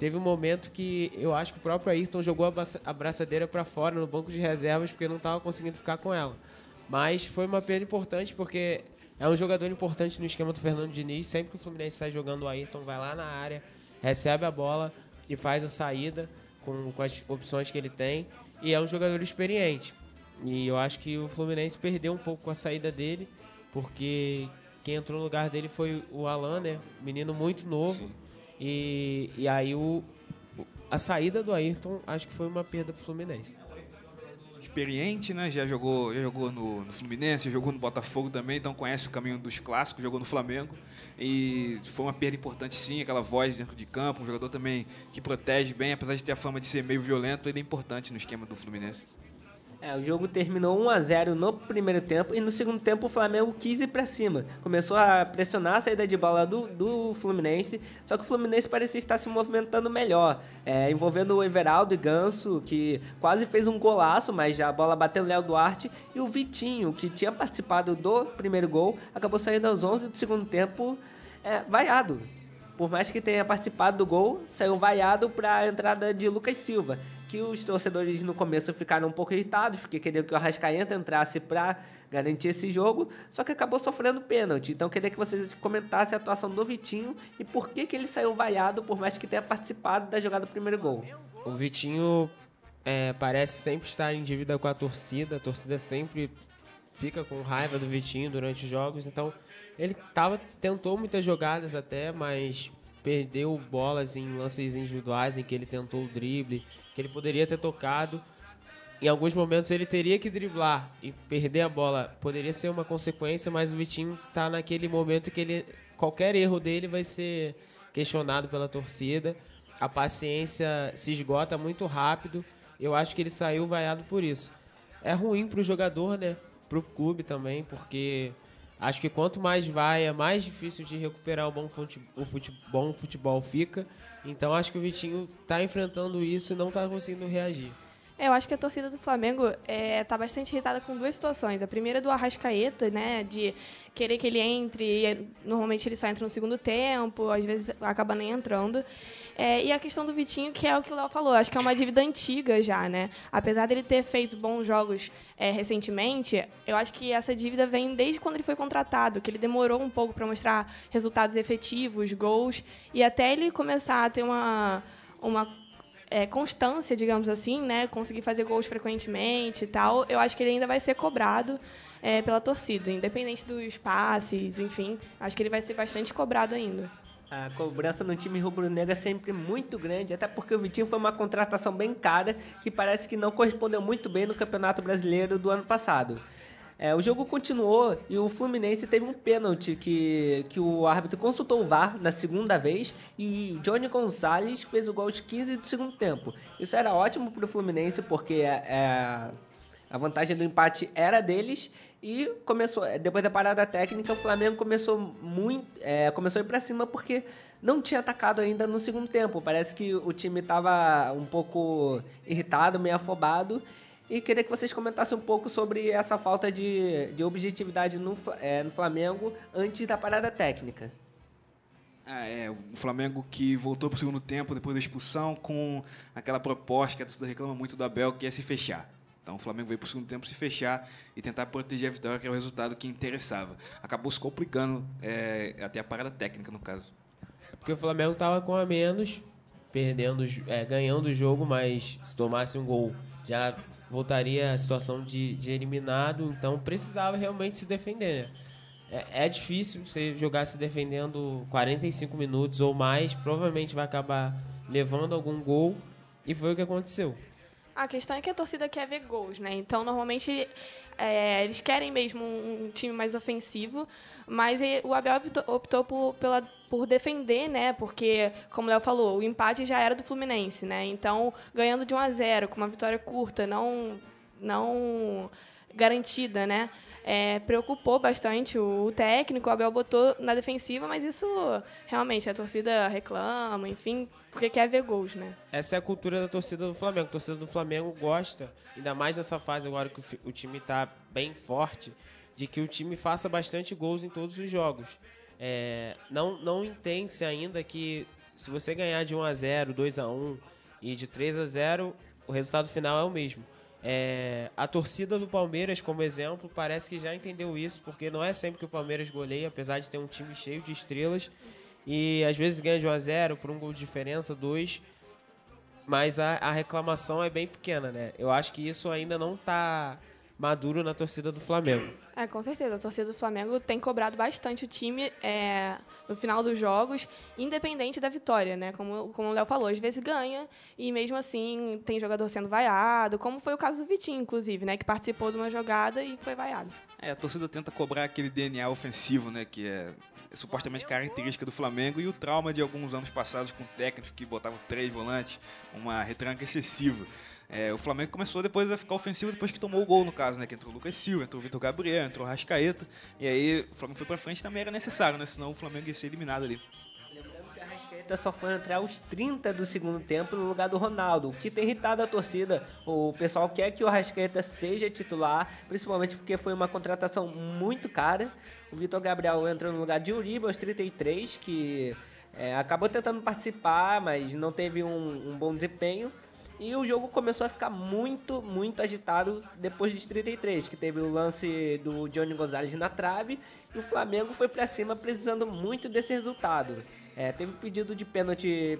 teve um momento que eu acho que o próprio Ayrton jogou a braçadeira para fora no banco de reservas porque não estava conseguindo ficar com ela. Mas foi uma perda importante porque é um jogador importante no esquema do Fernando Diniz. Sempre que o Fluminense sai jogando, o Ayrton vai lá na área, recebe a bola e faz a saída com as opções que ele tem. E é um jogador experiente. E eu acho que o Fluminense perdeu um pouco com a saída dele, porque quem entrou no lugar dele foi o Alan, né? Menino muito novo. E aí a saída do Ayrton acho que foi uma perda pro Fluminense. Experiente, né? Já jogou no Fluminense, já jogou no Botafogo também, então conhece o caminho dos clássicos, jogou no Flamengo. E foi uma perda importante, sim, aquela voz dentro de campo, um jogador também que protege bem, apesar de ter a fama de ser meio violento, ele é importante no esquema do Fluminense. O jogo terminou 1-0 no primeiro tempo e no segundo tempo o Flamengo quis ir pra cima. Começou a pressionar a saída de bola do Fluminense, só que o Fluminense parecia estar se movimentando melhor, envolvendo o Everaldo e Ganso, que quase fez um golaço, mas já a bola bateu no Léo Duarte, e o Vitinho, que tinha participado do primeiro gol, acabou saindo aos 11 do segundo tempo vaiado. Por mais que tenha participado do gol, saiu vaiado para a entrada de Lucas Silva, que os torcedores no começo ficaram um pouco irritados, porque queriam que o Arrascaeta entrasse para garantir esse jogo, só que acabou sofrendo pênalti. Então queria que vocês comentassem a atuação do Vitinho e por que ele saiu vaiado, por mais que tenha participado da jogada do primeiro gol. O Vitinho parece sempre estar em dívida com a torcida sempre fica com raiva do Vitinho durante os jogos, então ele tentou muitas jogadas até, mas perdeu bolas em lances individuais em que ele tentou o drible, que ele poderia ter tocado. Em alguns momentos ele teria que driblar e perder a bola. Poderia ser uma consequência, mas o Vitinho está naquele momento que qualquer erro dele vai ser questionado pela torcida. A paciência se esgota muito rápido. Eu acho que ele saiu vaiado por isso. É ruim para o jogador, né? Para o clube também, porque acho que quanto mais vaia, mais difícil de recuperar o bom futebol fica. Então acho que o Vitinho está enfrentando isso e não está conseguindo reagir. Eu acho que a torcida do Flamengo está bastante irritada com duas situações. A primeira é do Arrascaeta, né, de querer que ele entre, e normalmente ele só entra no segundo tempo, às vezes acaba nem entrando. E a questão do Vitinho, que é o que o Léo falou, acho que é uma dívida antiga já, né? Apesar dele ter feito bons jogos recentemente, eu acho que essa dívida vem desde quando ele foi contratado, que ele demorou um pouco para mostrar resultados efetivos, gols, e até ele começar a ter uma constância, digamos assim, né, conseguir fazer gols frequentemente e tal, eu acho que ele ainda vai ser cobrado pela torcida, independente dos passes, enfim, acho que ele vai ser bastante cobrado ainda. A cobrança no time rubro-negro é sempre muito grande, até porque o Vitinho foi uma contratação bem cara, que parece que não correspondeu muito bem no Campeonato Brasileiro do ano passado. O jogo continuou e o Fluminense teve um pênalti que o árbitro consultou o VAR na segunda vez e o Johnny Gonçalves fez o gol aos 15 do segundo tempo. Isso era ótimo para o Fluminense porque a vantagem do empate era deles e depois da parada técnica, o Flamengo começou a ir para cima porque não tinha atacado ainda no segundo tempo. Parece que o time estava um pouco irritado, meio afobado. E queria que vocês comentassem um pouco sobre essa falta de objetividade no Flamengo antes da parada técnica. O Flamengo que voltou para o segundo tempo depois da expulsão com aquela proposta que a torcida reclama muito do Abel, que é se fechar. Então o Flamengo veio para o segundo tempo se fechar e tentar proteger a vitória, que é o resultado que interessava. Acabou se complicando até a parada técnica, no caso. Porque o Flamengo estava com a menos, ganhando o jogo, mas se tomasse um gol já voltaria a situação de eliminado, então precisava realmente se defender. É difícil você jogar se defendendo 45 minutos ou mais, provavelmente vai acabar levando algum gol, e foi o que aconteceu. A questão é que a torcida quer ver gols, né? Então, normalmente, eles querem mesmo um time mais ofensivo, mas o Abel optou por defender, né? Porque, como o Léo falou, o empate já era do Fluminense, né? Então, ganhando de 1-0, com uma vitória curta, não garantida, né? Preocupou bastante o técnico, o Abel botou na defensiva, mas isso realmente a torcida reclama, enfim, porque quer ver gols, né? Essa é a cultura da torcida do Flamengo. A torcida do Flamengo gosta, ainda mais nessa fase agora que o time está bem forte, de que o time faça bastante gols em todos os jogos. Não entende-se ainda que se você ganhar de 1-0, 2-1 e de 3-0, o resultado final é o mesmo. A torcida do Palmeiras, como exemplo, parece que já entendeu isso, porque não é sempre que o Palmeiras goleia, apesar de ter um time cheio de estrelas, e às vezes ganha de 1-0 por um gol de diferença, 2, mas a reclamação é bem pequena, né? Eu acho que isso ainda não está maduro na torcida do Flamengo. Com certeza. A torcida do Flamengo tem cobrado bastante o time no final dos jogos, independente da vitória, né? Como o Léo falou, às vezes ganha e mesmo assim tem jogador sendo vaiado, como foi o caso do Vitinho, inclusive, né? Que participou de uma jogada e foi vaiado. A torcida tenta cobrar aquele DNA ofensivo, né? Que é supostamente característica do Flamengo, e o trauma de alguns anos passados com técnicos que botavam 3 volantes, uma retranca excessiva. O Flamengo começou depois a ficar ofensivo depois que tomou o gol, no caso, né? Que entrou o Lucas Silva, entrou o Vitor Gabriel, entrou o Rascaeta, e aí o Flamengo foi pra frente e também era necessário, né? Senão o Flamengo ia ser eliminado ali. Lembrando que a Rascaeta só foi entrar aos 30 do segundo tempo no lugar do Ronaldo, o que tem irritado a torcida. O pessoal quer que o Rascaeta seja titular, principalmente porque foi uma contratação muito cara. O Vitor Gabriel entrou no lugar de Uribe aos 33, que acabou tentando participar, mas não teve um bom desempenho. E o jogo começou a ficar muito, muito agitado depois dos 33, que teve o lance do Johnny Gonzalez na trave, e o Flamengo foi pra cima precisando muito desse resultado. Teve pedido de pênalti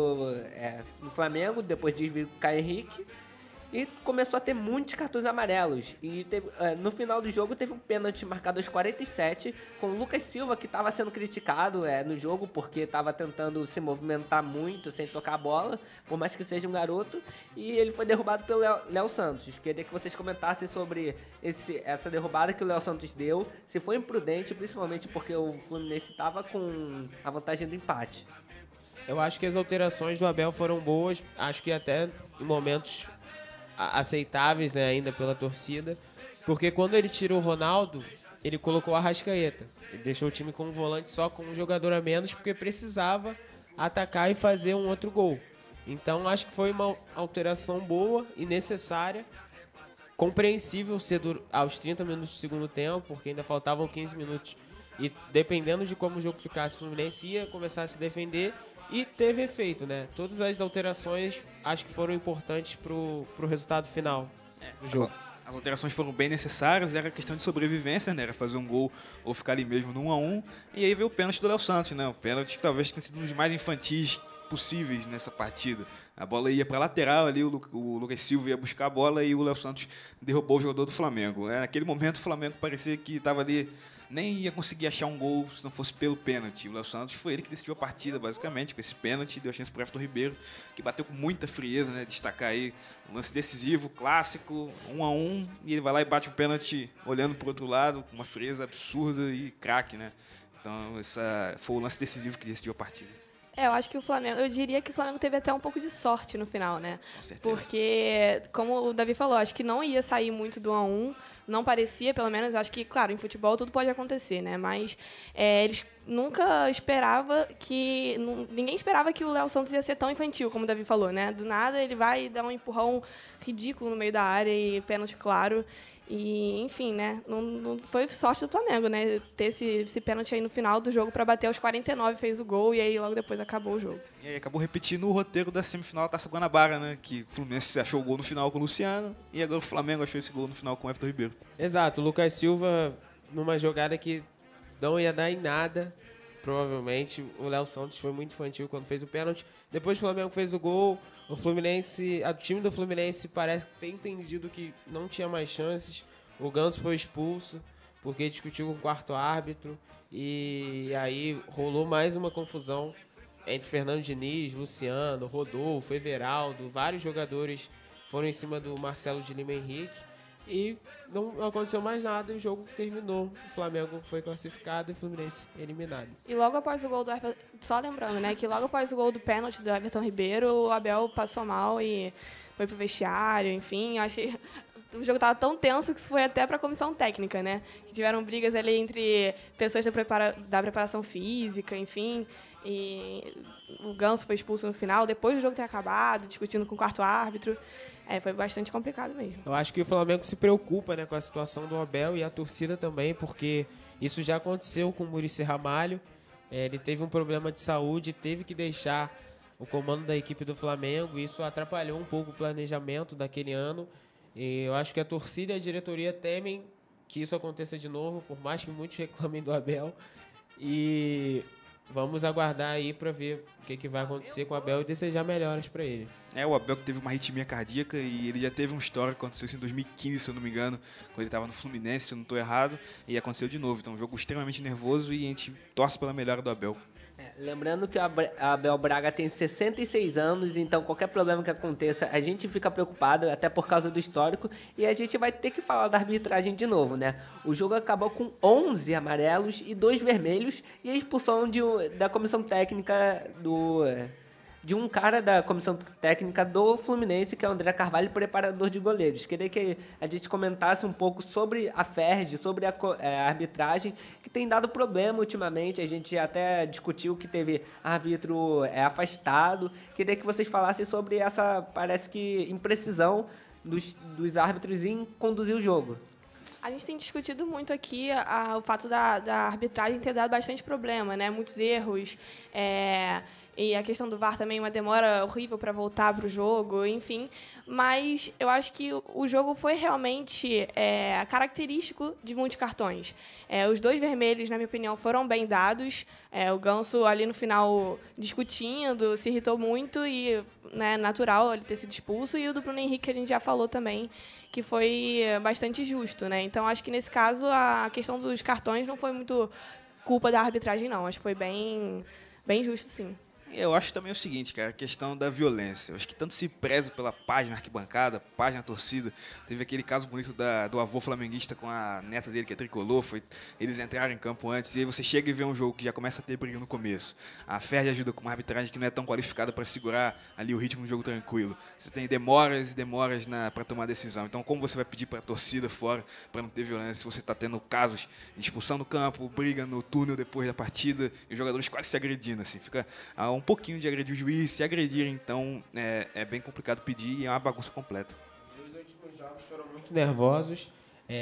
no Flamengo, depois de Caio Henrique, e começou a ter muitos cartões amarelos. E no final do jogo teve um pênalti marcado aos 47, com o Lucas Silva, que estava sendo criticado no jogo, porque estava tentando se movimentar muito, sem tocar a bola, por mais que seja um garoto, e ele foi derrubado pelo Léo Santos. Queria que vocês comentassem sobre essa derrubada que o Léo Santos deu, se foi imprudente, principalmente porque o Fluminense estava com a vantagem do empate. Eu acho que as alterações do Abel foram boas, acho que até em momentos aceitáveis, né, ainda pela torcida, porque quando ele tirou o Ronaldo, ele colocou a Arrascaeta. Ele deixou o time com um volante só, com um jogador a menos, porque precisava atacar e fazer um outro gol. Então acho que foi uma alteração boa e necessária, compreensível ser aos 30 minutos do segundo tempo, porque ainda faltavam 15 minutos, e dependendo de como o jogo ficasse, o Fluminense ia começar a se defender. E teve efeito, né? Todas as alterações acho que foram importantes pro resultado final do jogo. As alterações foram bem necessárias, era questão de sobrevivência, né? Era fazer um gol ou ficar ali mesmo no 1-1. E aí veio o pênalti do Léo Santos, né? O pênalti que talvez tenha sido um dos mais infantis possíveis nessa partida. A bola ia para a lateral ali, o Lucas Silva ia buscar a bola e o Léo Santos derrubou o jogador do Flamengo. Naquele momento o Flamengo parecia que estava ali, nem ia conseguir achar um gol se não fosse pelo pênalti. O Léo Santos foi ele que decidiu a partida, basicamente, com esse pênalti, deu a chance para o Everton Ribeiro, que bateu com muita frieza, né? Destacar aí um lance decisivo, clássico, 1-1, e ele vai lá e bate o pênalti olhando para o outro lado, com uma frieza absurda e craque, né? Então, esse foi o lance decisivo que decidiu a partida. Eu acho que eu diria que o Flamengo teve até um pouco de sorte no final, né? Com certeza. Porque, como o Davi falou, acho que não ia sair muito do 1-1, não parecia, pelo menos. Acho que, claro, em futebol tudo pode acontecer, né? Mas eles nunca esperavam que... Ninguém esperava que o Léo Santos ia ser tão infantil, como o Davi falou, né? Do nada ele vai dar um empurrão ridículo no meio da área e pênalti claro. E, enfim, né? Não foi sorte do Flamengo, né? Ter esse pênalti aí no final do jogo para bater aos 49, fez o gol e aí logo depois acabou o jogo. E aí acabou repetindo o roteiro da semifinal da Taça Guanabara, né? Que o Fluminense achou o gol no final com o Luciano e agora o Flamengo achou esse gol no final com o Everton Ribeiro. Exato, o Lucas Silva numa jogada que não ia dar em nada, provavelmente. O Léo Santos foi muito infantil quando fez o pênalti. Depois o Flamengo fez o gol. O time do Fluminense parece que tem entendido que não tinha mais chances. O Ganso foi expulso porque discutiu com o quarto árbitro. E aí rolou mais uma confusão entre Fernando Diniz, Luciano, Rodolfo, Everaldo. Vários jogadores foram em cima do Marcelo de Lima Henrique. E não aconteceu mais nada e o jogo terminou. O Flamengo foi classificado e o Fluminense eliminado. E logo após o gol do Everton, só lembrando, né, que logo após o gol do pênalti do Everton Ribeiro, o Abel passou mal e foi pro vestiário, enfim, achei... O jogo estava tão tenso que foi até para a comissão técnica, né? Que tiveram brigas ali entre pessoas da preparação física, enfim. E o Ganso foi expulso no final, depois do jogo ter acabado, discutindo com o quarto árbitro. Foi bastante complicado mesmo. Eu acho que o Flamengo se preocupa, né, com a situação do Abel e a torcida também, porque isso já aconteceu com o Muricy Ramalho Ele teve um problema de saúde, teve que deixar o comando da equipe do Flamengo. Isso atrapalhou um pouco o planejamento daquele ano. E eu acho que a torcida e a diretoria temem que isso aconteça de novo, por mais que muitos reclamem do Abel. E vamos aguardar aí para ver o que vai acontecer com o Abel e desejar melhoras para ele. O Abel que teve uma arritmia cardíaca e ele já teve uma história que aconteceu isso em 2015, se eu não me engano, quando ele estava no Fluminense, se eu não estou errado, e aconteceu de novo. Então, um jogo extremamente nervoso e a gente torce pela melhora do Abel. Lembrando que o Abel Braga tem 66 anos, então qualquer problema que aconteça, a gente fica preocupado, até por causa do histórico, e a gente vai ter que falar da arbitragem de novo, né? O jogo acabou com 11 amarelos e 2 vermelhos, e a expulsão da comissão técnica de um cara da comissão técnica do Fluminense, que é o André Carvalho, preparador de goleiros. Queria que a gente comentasse um pouco sobre a FERJ, sobre a arbitragem, que tem dado problema ultimamente. A gente até discutiu que teve árbitro afastado. Queria que vocês falassem sobre essa, parece que, imprecisão dos árbitros em conduzir o jogo. A gente tem discutido muito aqui o fato da arbitragem ter dado bastante problema, né? Muitos erros, e a questão do VAR também, uma demora horrível para voltar para o jogo, enfim. Mas eu acho que o jogo foi realmente característico de muitos cartões. Os 2 vermelhos, na minha opinião, foram bem dados. O Ganso ali no final discutindo, se irritou muito e natural ele ter sido expulso. E o do Bruno Henrique, que a gente já falou também, que foi bastante justo, né? Então, acho que nesse caso a questão dos cartões não foi muito culpa da arbitragem, não. Acho que foi bem justo, sim. Eu acho também o seguinte, cara, a questão da violência. Eu acho que tanto se preza pela página arquibancada, página torcida. Teve aquele caso bonito do avô flamenguista com a neta dele, que é tricolor. Eles entraram em campo antes, e aí você chega e vê um jogo que já começa a ter briga no começo. A FERJ ajuda com uma arbitragem que não é tão qualificada para segurar ali o ritmo do jogo tranquilo. Você tem demoras e demoras para tomar decisão. Então, como você vai pedir para a torcida fora para não ter violência se você está tendo casos de expulsão no campo, briga no túnel depois da partida, e os jogadores quase se agredindo, assim, fica um pouquinho de agredir o juiz, se agredir, então é bem complicado pedir e é uma bagunça completa. Os últimos jogos foram muito nervosos,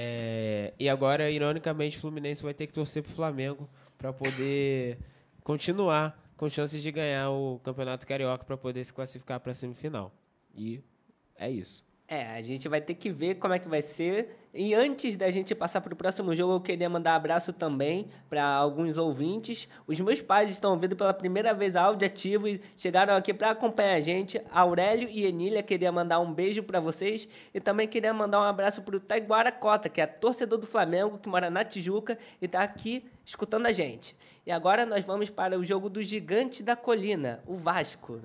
e agora, ironicamente, o Fluminense vai ter que torcer pro Flamengo para poder continuar com chances de ganhar o Campeonato Carioca para poder se classificar para a semifinal. E é isso. A gente vai ter que ver como é que vai ser. E antes da gente passar para o próximo jogo, eu queria mandar um abraço também para alguns ouvintes. Os meus pais estão ouvindo pela primeira vez áudio ativo e chegaram aqui para acompanhar a gente. Aurélio e Enília, queria mandar um beijo para vocês. E também queria mandar um abraço para o Taiguara Cota, que é torcedor do Flamengo, que mora na Tijuca e está aqui escutando a gente. E agora nós vamos para o jogo do Gigante da Colina, o Vasco.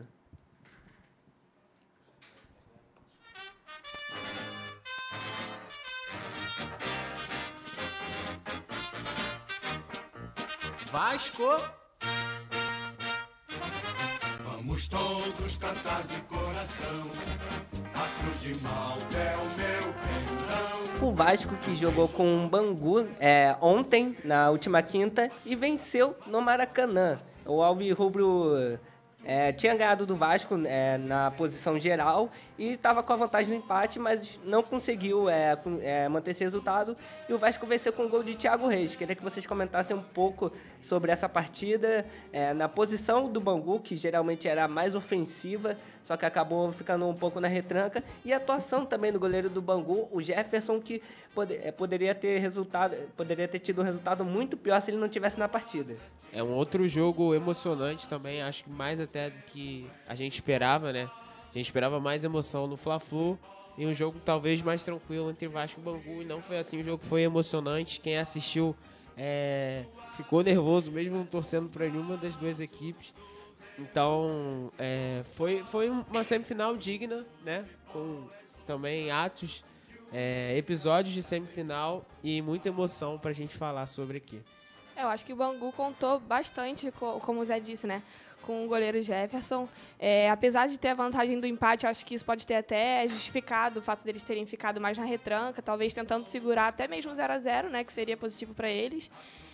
Vasco. Vamos todos cantar de coração, a cruz de Malta é o meu perdão. O Vasco, que jogou com o Bangu ontem, na última quinta, e venceu no Maracanã. O Alvirrubro tinha ganhado do Vasco na posição geral e estava com a vantagem do empate, mas não conseguiu manter esse resultado. E o Vasco venceu com o gol de Thiago Reis. Queria que vocês comentassem um pouco sobre essa partida, na posição do Bangu, que geralmente era mais ofensiva, só que acabou ficando um pouco na retranca, e a atuação também do goleiro do Bangu, o Jefferson, que poderia ter tido um resultado muito pior se ele não estivesse na partida. É um outro jogo emocionante também, acho que mais até do que a gente esperava, né? A gente esperava mais emoção no Fla-Flu e um jogo talvez mais tranquilo entre Vasco e Bangu, e não foi assim. O jogo foi emocionante, quem assistiu ficou nervoso mesmo torcendo para nenhuma das duas equipes. Então foi uma semifinal digna, né? Com também atos, episódios de semifinal e muita emoção para a gente falar sobre aqui. Eu acho que o Bangu contou bastante, como o Zé disse, né, com o goleiro Jefferson. Apesar de ter a vantagem do empate, eu acho que isso pode ter até justificado o fato deles terem ficado mais na retranca, talvez tentando segurar até mesmo 0-0, né, que seria positivo para eles.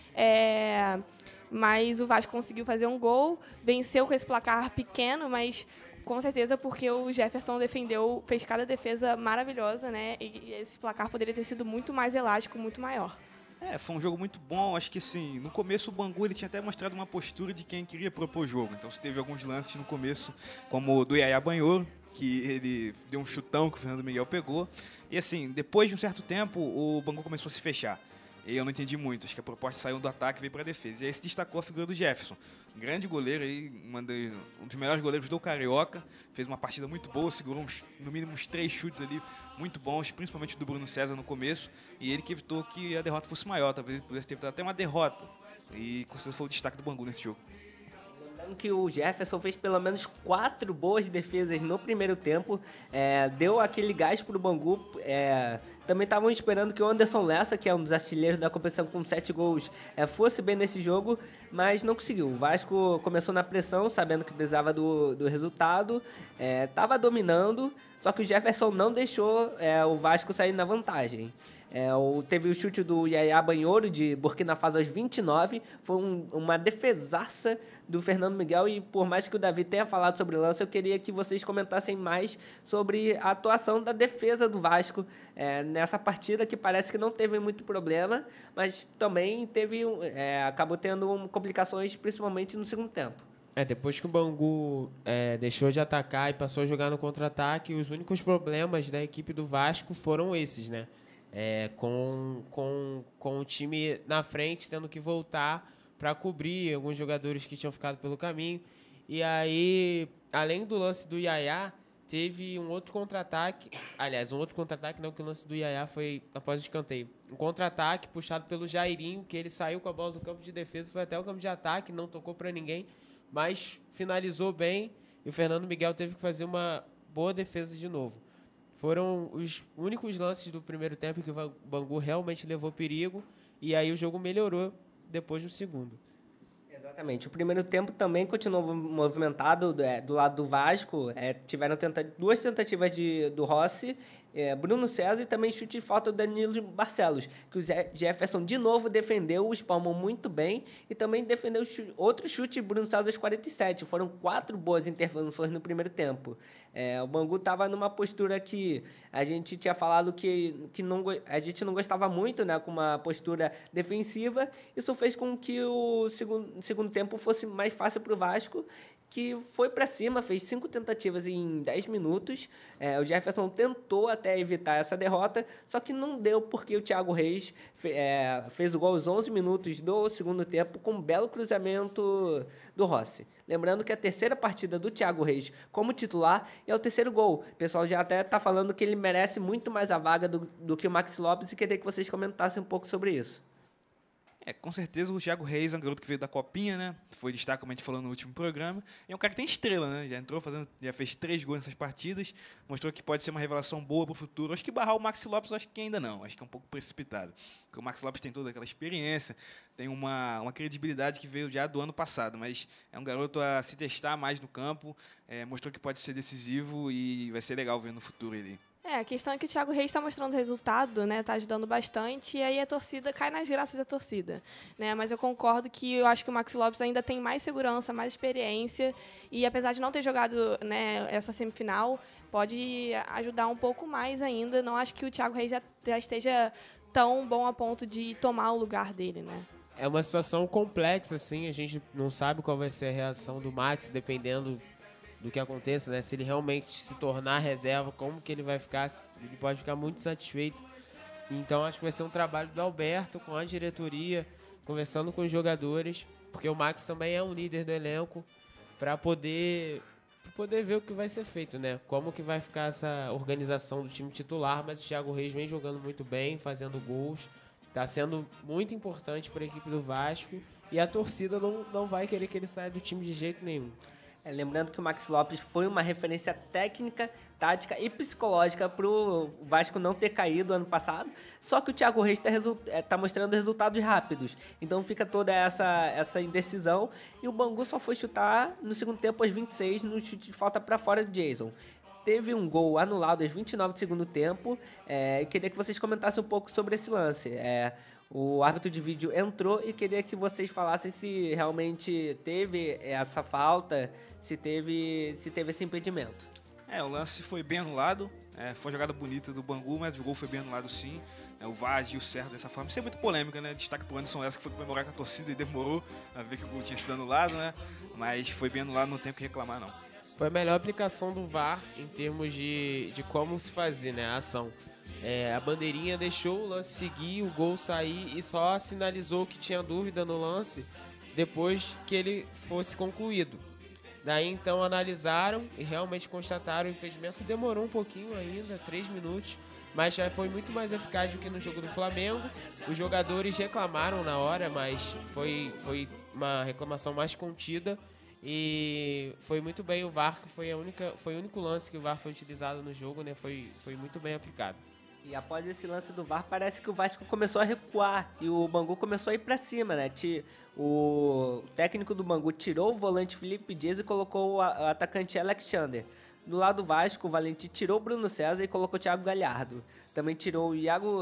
Mas o Vasco conseguiu fazer um gol, venceu com esse placar pequeno, mas com certeza porque o Jefferson fez cada defesa maravilhosa, né, e esse placar poderia ter sido muito mais elástico, muito maior. Foi um jogo muito bom. Acho que assim, no começo o Bangu ele tinha até mostrado uma postura de quem queria propor o jogo. Então você teve alguns lances no começo, como o do Yaya Banhoro, que ele deu um chutão que o Fernando Miguel pegou. E assim, depois de um certo tempo, o Bangu começou a se fechar. E eu não entendi muito, acho que a proposta saiu do ataque e veio para a defesa. E aí se destacou a figura do Jefferson. Um grande goleiro aí, um dos melhores goleiros do Carioca. Fez uma partida muito boa, segurou no mínimo uns 3 chutes ali muito bons, principalmente do Bruno César no começo. E ele que evitou que a derrota fosse maior, talvez ele pudesse ter evitado até uma derrota. E com certeza foi o destaque do Bangu nesse jogo. Lembrando que o Jefferson fez pelo menos 4 boas defesas no primeiro tempo, deu aquele gás pro Bangu. Também estavam esperando que o Anderson Lessa, que é um dos artilheiros da competição com 7 gols, fosse bem nesse jogo, mas não conseguiu. O Vasco começou na pressão, sabendo que precisava do resultado, estava dominando, só que o Jefferson não deixou o Vasco sair na vantagem. Teve o chute do Yaya Banhoro de Burkina Faso aos 29, foi uma defesaça do Fernando Miguel, e por mais que o Davi tenha falado sobre o lance, eu queria que vocês comentassem mais sobre a atuação da defesa do Vasco nessa partida, que parece que não teve muito problema, mas também acabou tendo complicações, principalmente no segundo tempo. Depois que o Bangu deixou de atacar e passou a jogar no contra-ataque, os únicos problemas da equipe do Vasco foram esses, né? Com o time na frente tendo que voltar para cobrir alguns jogadores que tinham ficado pelo caminho. E aí, além do lance do Yaya, teve um outro contra-ataque. Aliás, um outro contra-ataque, não, que o lance do Yaya foi após o escanteio. Um contra-ataque puxado pelo Jairinho, que ele saiu com a bola do campo de defesa, foi até o campo de ataque, não tocou para ninguém, mas finalizou bem, e o Fernando Miguel teve que fazer uma boa defesa de novo. Foram os únicos lances do primeiro tempo que o Bangu realmente levou perigo, e aí o jogo melhorou depois do segundo. Exatamente. O primeiro tempo também continuou movimentado do lado do Vasco. Tiveram 2 tentativas do Rossi, Bruno César, e também chute de falta do Danilo Barcelos, que o Jefferson de novo defendeu, espalmou muito bem, e também defendeu outro chute de Bruno César aos 47. Foram 4 boas intervenções no primeiro tempo. O Bangu estava numa postura que a gente tinha falado que a gente não gostava muito, né, com uma postura defensiva. Isso fez com que o segundo tempo fosse mais fácil para o Vasco, que foi para cima, fez 5 tentativas em 10 minutos. O Jefferson tentou até evitar essa derrota, só que não deu, porque o Thiago Reis fez o gol aos 11 minutos do segundo tempo com um belo cruzamento do Rossi. Lembrando que a terceira partida do Thiago Reis como titular é o terceiro gol. O pessoal já até está falando que ele merece muito mais a vaga do que o Maxi Lopes, e queria que vocês comentassem um pouco sobre isso. Com certeza o Thiago Reis é um garoto que veio da Copinha, né? Foi destaque, como a gente falou no último programa. E é um cara que tem estrela, né? Já fez 3 gols nessas partidas, mostrou que pode ser uma revelação boa para o futuro. Acho que barrar o Maxi Lopes, acho que ainda não. Acho que é um pouco precipitado. Porque o Maxi Lopes tem toda aquela experiência, tem uma credibilidade que veio já do ano passado, mas é um garoto a se testar mais no campo, mostrou que pode ser decisivo e vai ser legal ver no futuro ele. A questão é que o Thiago Reis está mostrando resultado, né? Tá ajudando bastante, e aí a torcida cai nas graças da torcida, né? Mas eu concordo que eu acho que o Maxi Lopes ainda tem mais segurança, mais experiência, e apesar de não ter jogado, né, essa semifinal, pode ajudar um pouco mais ainda. Não acho que o Thiago Reis já esteja tão bom a ponto de tomar o lugar dele, né? É uma situação complexa, assim, a gente não sabe qual vai ser a reação do Max, dependendo do que aconteça, né? Se ele realmente se tornar reserva, como que ele vai ficar? Ele pode ficar muito satisfeito. Então acho que vai ser um trabalho do Alberto com a diretoria, conversando com os jogadores, porque o Max também é um líder do elenco, para poder ver o que vai ser feito, né? Como que vai ficar essa organização do time titular, mas o Thiago Reis vem jogando muito bem, fazendo gols, está sendo muito importante para a equipe do Vasco, e a torcida não vai querer que ele saia do time de jeito nenhum. Lembrando que o Maxi Lopes foi uma referência técnica, tática e psicológica para o Vasco não ter caído ano passado, só que o Thiago Reis está mostrando resultados rápidos, então fica toda essa indecisão, e o Bangu só foi chutar no segundo tempo aos 26, no chute de falta para fora do Jason. Teve um gol anulado aos 29 do segundo tempo, e queria que vocês comentassem um pouco sobre esse lance. O árbitro de vídeo entrou e queria que vocês falassem se realmente teve essa falta, se teve esse impedimento. O lance foi bem anulado. Foi uma jogada bonita do Bangu, mas o gol foi bem anulado sim. O VAR agiu certo dessa forma. Isso é muito polêmica, né? Destaque pro Anderson Lessa, que foi comemorar com a torcida e demorou a ver que o gol tinha sido anulado, né? Mas foi bem anulado, não tem o que reclamar, não. Foi a melhor aplicação do VAR em termos de como se fazer, né? A ação. A bandeirinha deixou o lance seguir, o gol sair e só sinalizou que tinha dúvida no lance depois que ele fosse concluído. Daí então analisaram e realmente constataram o impedimento. Demorou um pouquinho ainda, 3 minutos, mas já foi muito mais eficaz do que no jogo do Flamengo. Os jogadores reclamaram na hora, mas foi uma reclamação mais contida. E foi muito bem o VAR, que foi o único lance que o VAR foi utilizado no jogo, né? Foi muito bem aplicado. E após esse lance do VAR, parece que o Vasco começou a recuar e o Bangu começou a ir pra cima, né? O técnico do Bangu tirou o volante Felipe Dias e colocou o atacante Alexander. Do lado do Vasco, o Valentim tirou o Bruno César e colocou o Thiago Galhardo. Também tirou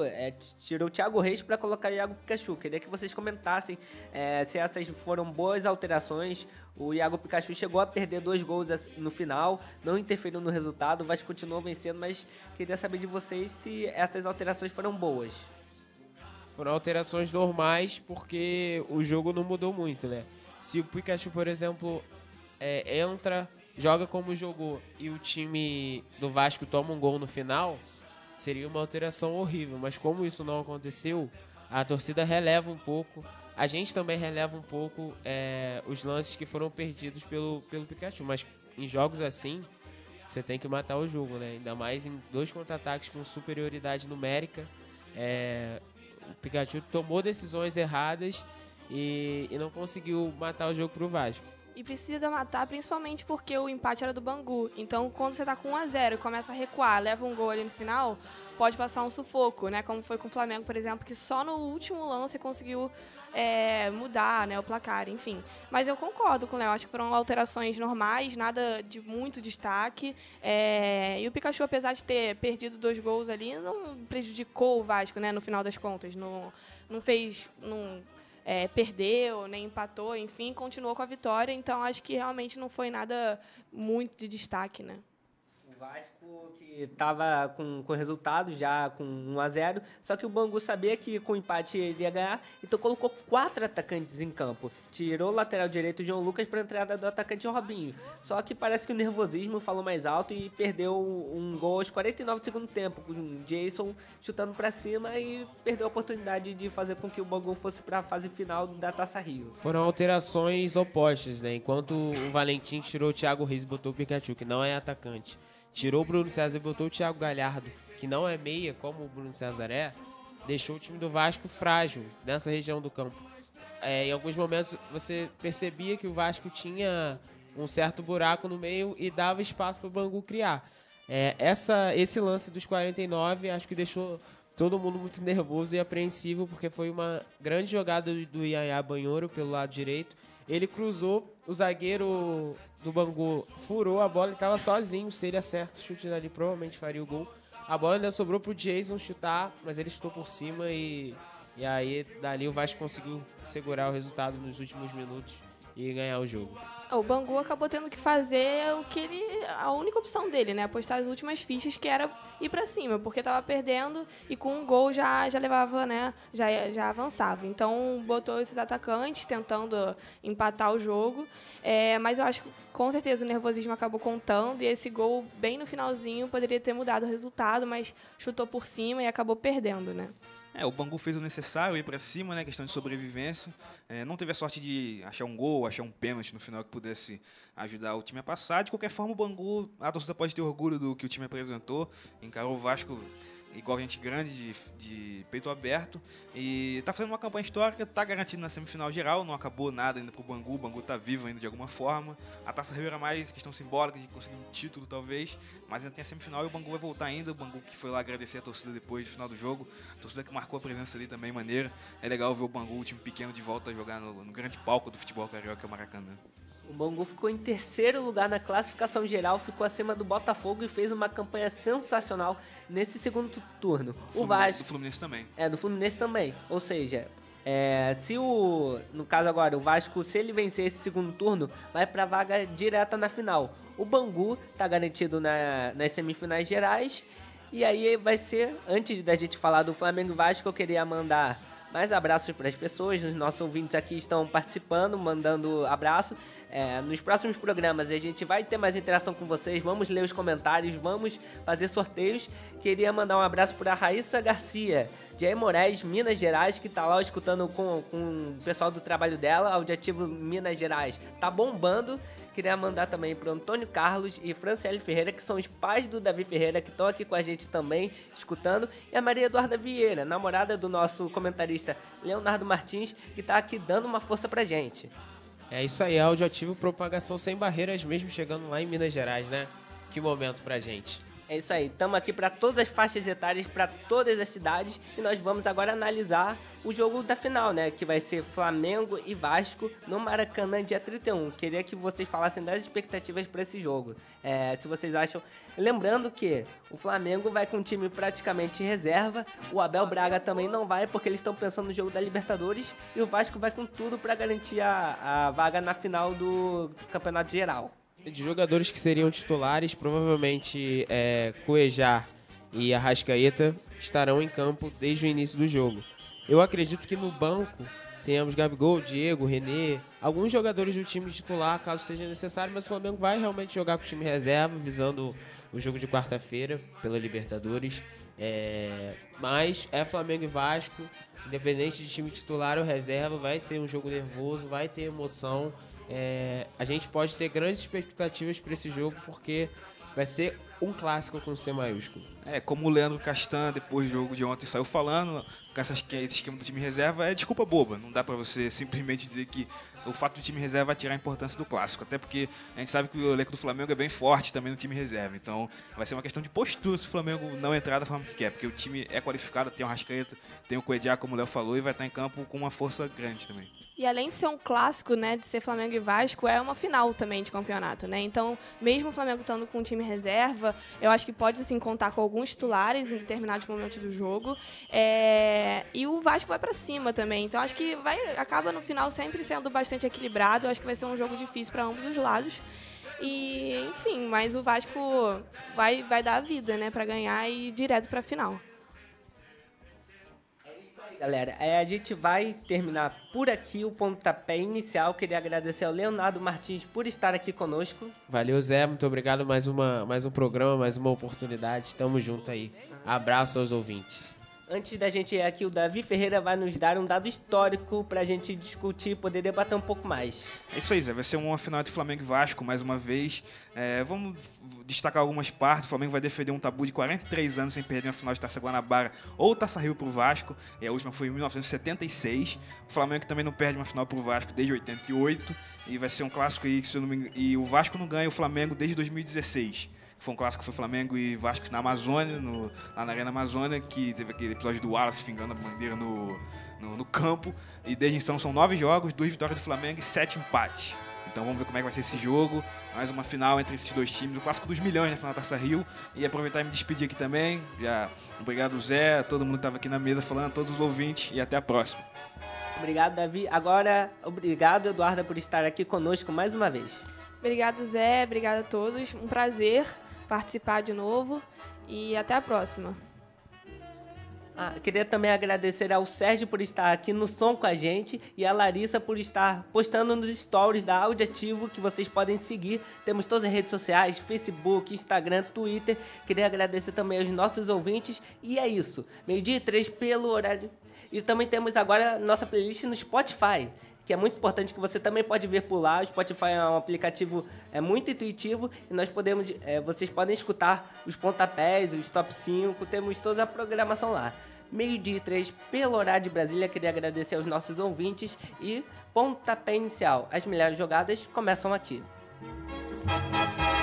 o Thiago Reis para colocar o Iago Pikachu. Queria que vocês comentassem se essas foram boas alterações. O Iago Pikachu chegou a perder 2 gols no final, não interferiu no resultado, o Vasco continuou vencendo, mas queria saber de vocês se essas alterações foram boas. Foram alterações normais porque o jogo não mudou muito, né? Se o Pikachu, por exemplo, entra, joga como jogou e o time do Vasco toma um gol no final, seria uma alteração horrível. Mas como isso não aconteceu, a torcida releva um pouco. A gente também releva um pouco os lances que foram perdidos pelo Pikachu. Mas em jogos assim, você tem que matar o jogo, né? Ainda mais em 2 contra-ataques com superioridade numérica. O Pikachu tomou decisões erradas e não conseguiu matar o jogo pro Vasco. E precisa matar, principalmente porque o empate era do Bangu. Então, quando você tá com 1-0 e começa a recuar, leva um gol ali no final, pode passar um sufoco, né? Como foi com o Flamengo, por exemplo, que só no último lance conseguiu mudar, né, o placar, enfim. Mas eu concordo com o Léo, acho que foram alterações normais, nada de muito destaque. E o Pikachu, apesar de ter perdido 2 gols ali, não prejudicou o Vasco, né, no final das contas. Não fez... perdeu, nem empatou, enfim, continuou com a vitória, então acho que realmente não foi nada muito de destaque, né? O Vasco que estava com o resultado já com 1-0, só que o Bangu sabia que com o empate ele ia ganhar, então colocou 4 atacantes em campo. Tirou o lateral direito João Lucas para a entrada do atacante Robinho. Só que parece que o nervosismo falou mais alto e perdeu um gol aos 49 do segundo tempo, com o Jason chutando para cima e perdeu a oportunidade de fazer com que o Bangu fosse para a fase final da Taça Rio. Foram alterações opostas, né? Enquanto o Valentim tirou o Thiago Reis e botou o Pikachu, que não é atacante, tirou o Bruno César e botou o Thiago Galhardo, que não é meia, como o Bruno César deixou o time do Vasco frágil nessa região do campo. Em alguns momentos você percebia que o Vasco tinha um certo buraco no meio e dava espaço para o Bangu criar. Esse lance dos 49 acho que deixou todo mundo muito nervoso e apreensivo, porque foi uma grande jogada do Yaya Banhoro pelo lado direito. Ele cruzou, o zagueiro do Bangu furou a bola, ele estava sozinho. Se ele acerta o chute dali, provavelmente faria o gol. A bola ainda sobrou pro Jason chutar, mas ele chutou por cima e aí dali o Vasco conseguiu segurar o resultado nos últimos minutos e ganhar o jogo. O Bangu acabou tendo que fazer a única opção dele, né? Apostar as últimas fichas, que era ir pra cima, porque tava perdendo e com um gol já levava, né? Já avançava. Então botou esses atacantes tentando empatar o jogo. Mas eu acho que com certeza o nervosismo acabou contando e esse gol bem no finalzinho poderia ter mudado o resultado, mas chutou por cima e acabou perdendo, né? O Bangu fez o necessário, ir para cima, né, questão de sobrevivência. Não teve a sorte de achar um gol, achar um pênalti no final que pudesse ajudar o time a passar. De qualquer forma, o Bangu, a torcida pode ter orgulho do que o time apresentou. Encarou o Vasco igual gente grande, de peito aberto. E tá fazendo uma campanha histórica, tá garantido na semifinal geral. Não acabou nada ainda pro Bangu, o Bangu tá vivo ainda de alguma forma. A Taça Rio era mais questão simbólica de conseguir um título, talvez. Mas ainda tem a semifinal e o Bangu vai voltar ainda. O Bangu que foi lá agradecer a torcida depois do final do jogo. A torcida que marcou a presença ali também, maneira. É legal ver o Bangu, o time pequeno, de volta a jogar no grande palco do futebol carioca, que é o Maracanã. O Bangu ficou em 3º lugar na classificação geral, ficou acima do Botafogo e fez uma campanha sensacional nesse segundo turno. O Vasco... Do Fluminense também. Do Fluminense também. Ou seja, no caso agora, o Vasco, se ele vencer esse segundo turno, vai pra vaga direta na final. O Bangu tá garantido nas semifinais gerais E aí vai ser, antes da gente falar do Flamengo e Vasco, eu queria mandar mais abraços para as pessoas. Os nossos ouvintes aqui estão participando, mandando abraço. Nos próximos programas a gente vai ter mais interação com vocês, vamos ler os comentários, vamos fazer sorteios. Queria mandar um abraço para a Raíssa Garcia, de Jair Moraes, Minas Gerais, que está lá escutando com o pessoal do trabalho dela, Audiativo Minas Gerais. Tá bombando. Queria mandar também para o Antônio Carlos e Franciele Ferreira, que são os pais do Davi Ferreira, que estão aqui com a gente também, escutando. E a Maria Eduarda Vieira, namorada do nosso comentarista Leonardo Martins, que está aqui dando uma força pra gente. É isso aí, Audioativo Propagação Sem Barreiras, mesmo chegando lá em Minas Gerais, né? Que momento pra gente. É isso aí, estamos aqui para todas as faixas etárias, para todas as cidades, e nós vamos agora analisar o jogo da final, né? Que vai ser Flamengo e Vasco no Maracanã, dia 31. Queria que vocês falassem das expectativas para esse jogo. Se vocês acham... Lembrando que o Flamengo vai com um time praticamente reserva, o Abel Braga também não vai, porque eles estão pensando no jogo da Libertadores, e o Vasco vai com tudo para garantir a vaga na final do Campeonato Geral. De jogadores que seriam titulares, provavelmente Cuejar e Arrascaeta estarão em campo desde o início do jogo. Eu acredito que no banco tenhamos Gabigol, Diego, René, alguns jogadores do time titular, caso seja necessário, mas o Flamengo vai realmente jogar com o time reserva, visando o jogo de quarta-feira pela Libertadores. Mas é Flamengo e Vasco, independente de time titular ou reserva, vai ser um jogo nervoso, vai ter emoção. A gente pode ter grandes expectativas para esse jogo, porque vai ser um clássico com C maiúsculo. Como o Leandro Castan, depois do jogo de ontem, saiu falando, com esse esquema do time reserva, é desculpa boba. Não dá para você simplesmente dizer que o fato do time reserva vai tirar a importância do clássico. Até porque a gente sabe que o elenco do Flamengo é bem forte também no time reserva. Então vai ser uma questão de postura se o Flamengo não entrar da forma que quer. Porque o time é qualificado, tem o Arrascaeta, tem o Cuejar, como o Léo falou, e vai estar em campo com uma força grande também. E além de ser um clássico, né, de ser Flamengo e Vasco, é uma final também de campeonato, né? Então, mesmo o Flamengo estando com um time reserva, eu acho que pode, assim, contar com alguns titulares em determinados momentos do jogo. E o Vasco vai pra cima também. Então, acho que acaba no final sempre sendo bastante equilibrado. Eu acho que vai ser um jogo difícil para ambos os lados. E, enfim, mas o Vasco vai dar a vida, né, para ganhar e ir direto pra final. Galera, a gente vai terminar por aqui o pontapé inicial. Queria agradecer ao Leonardo Martins por estar aqui conosco. Valeu, Zé, muito obrigado, mais um programa, mais uma oportunidade, tamo junto aí. Abraço aos ouvintes. Antes da gente ir aqui, o Davi Ferreira vai nos dar um dado histórico pra gente discutir e poder debater um pouco mais. É isso aí, Zé. Vai ser uma final de Flamengo e Vasco, mais uma vez. Vamos destacar algumas partes. O Flamengo vai defender um tabu de 43 anos sem perder uma final de Taça Guanabara ou Taça Rio pro Vasco. A última foi em 1976. O Flamengo também não perde uma final pro Vasco desde 88. E vai ser um clássico aí, se eu não me engano, e o Vasco não ganha o Flamengo desde 2016. Foi um clássico, foi Flamengo e Vasco na Amazônia, lá na Arena Amazônia, que teve aquele episódio do Wallace fingando a bandeira no campo. E desde então são 9 jogos, 2 vitórias do Flamengo e 7 empates. Então vamos ver como é que vai ser esse jogo. Mais uma final entre esses dois times, o clássico dos milhões na final da Taça Rio. E aproveitar e me despedir aqui também. Obrigado, Zé, a todo mundo que estava aqui na mesa falando, a todos os ouvintes e até a próxima. Obrigado, Davi. Agora, obrigado, Eduarda, por estar aqui conosco mais uma vez. Obrigado, Zé. Obrigado a todos. Um prazer participar de novo e até a próxima. Queria também agradecer ao Sérgio por estar aqui no som com a gente e a Larissa por estar postando nos stories da Audiativo, que vocês podem seguir. Temos todas as redes sociais, Facebook, Instagram, Twitter. Queria agradecer também aos nossos ouvintes. E é isso, 12h03 pelo horário. E também temos agora nossa playlist no Spotify, que é muito importante, que você também pode ver por lá. O Spotify é um aplicativo muito intuitivo e vocês podem escutar os pontapés, os top 5, temos toda a programação lá. 12h03 pelo horário de Brasília. Queria agradecer aos nossos ouvintes e pontapé inicial. As melhores jogadas começam aqui.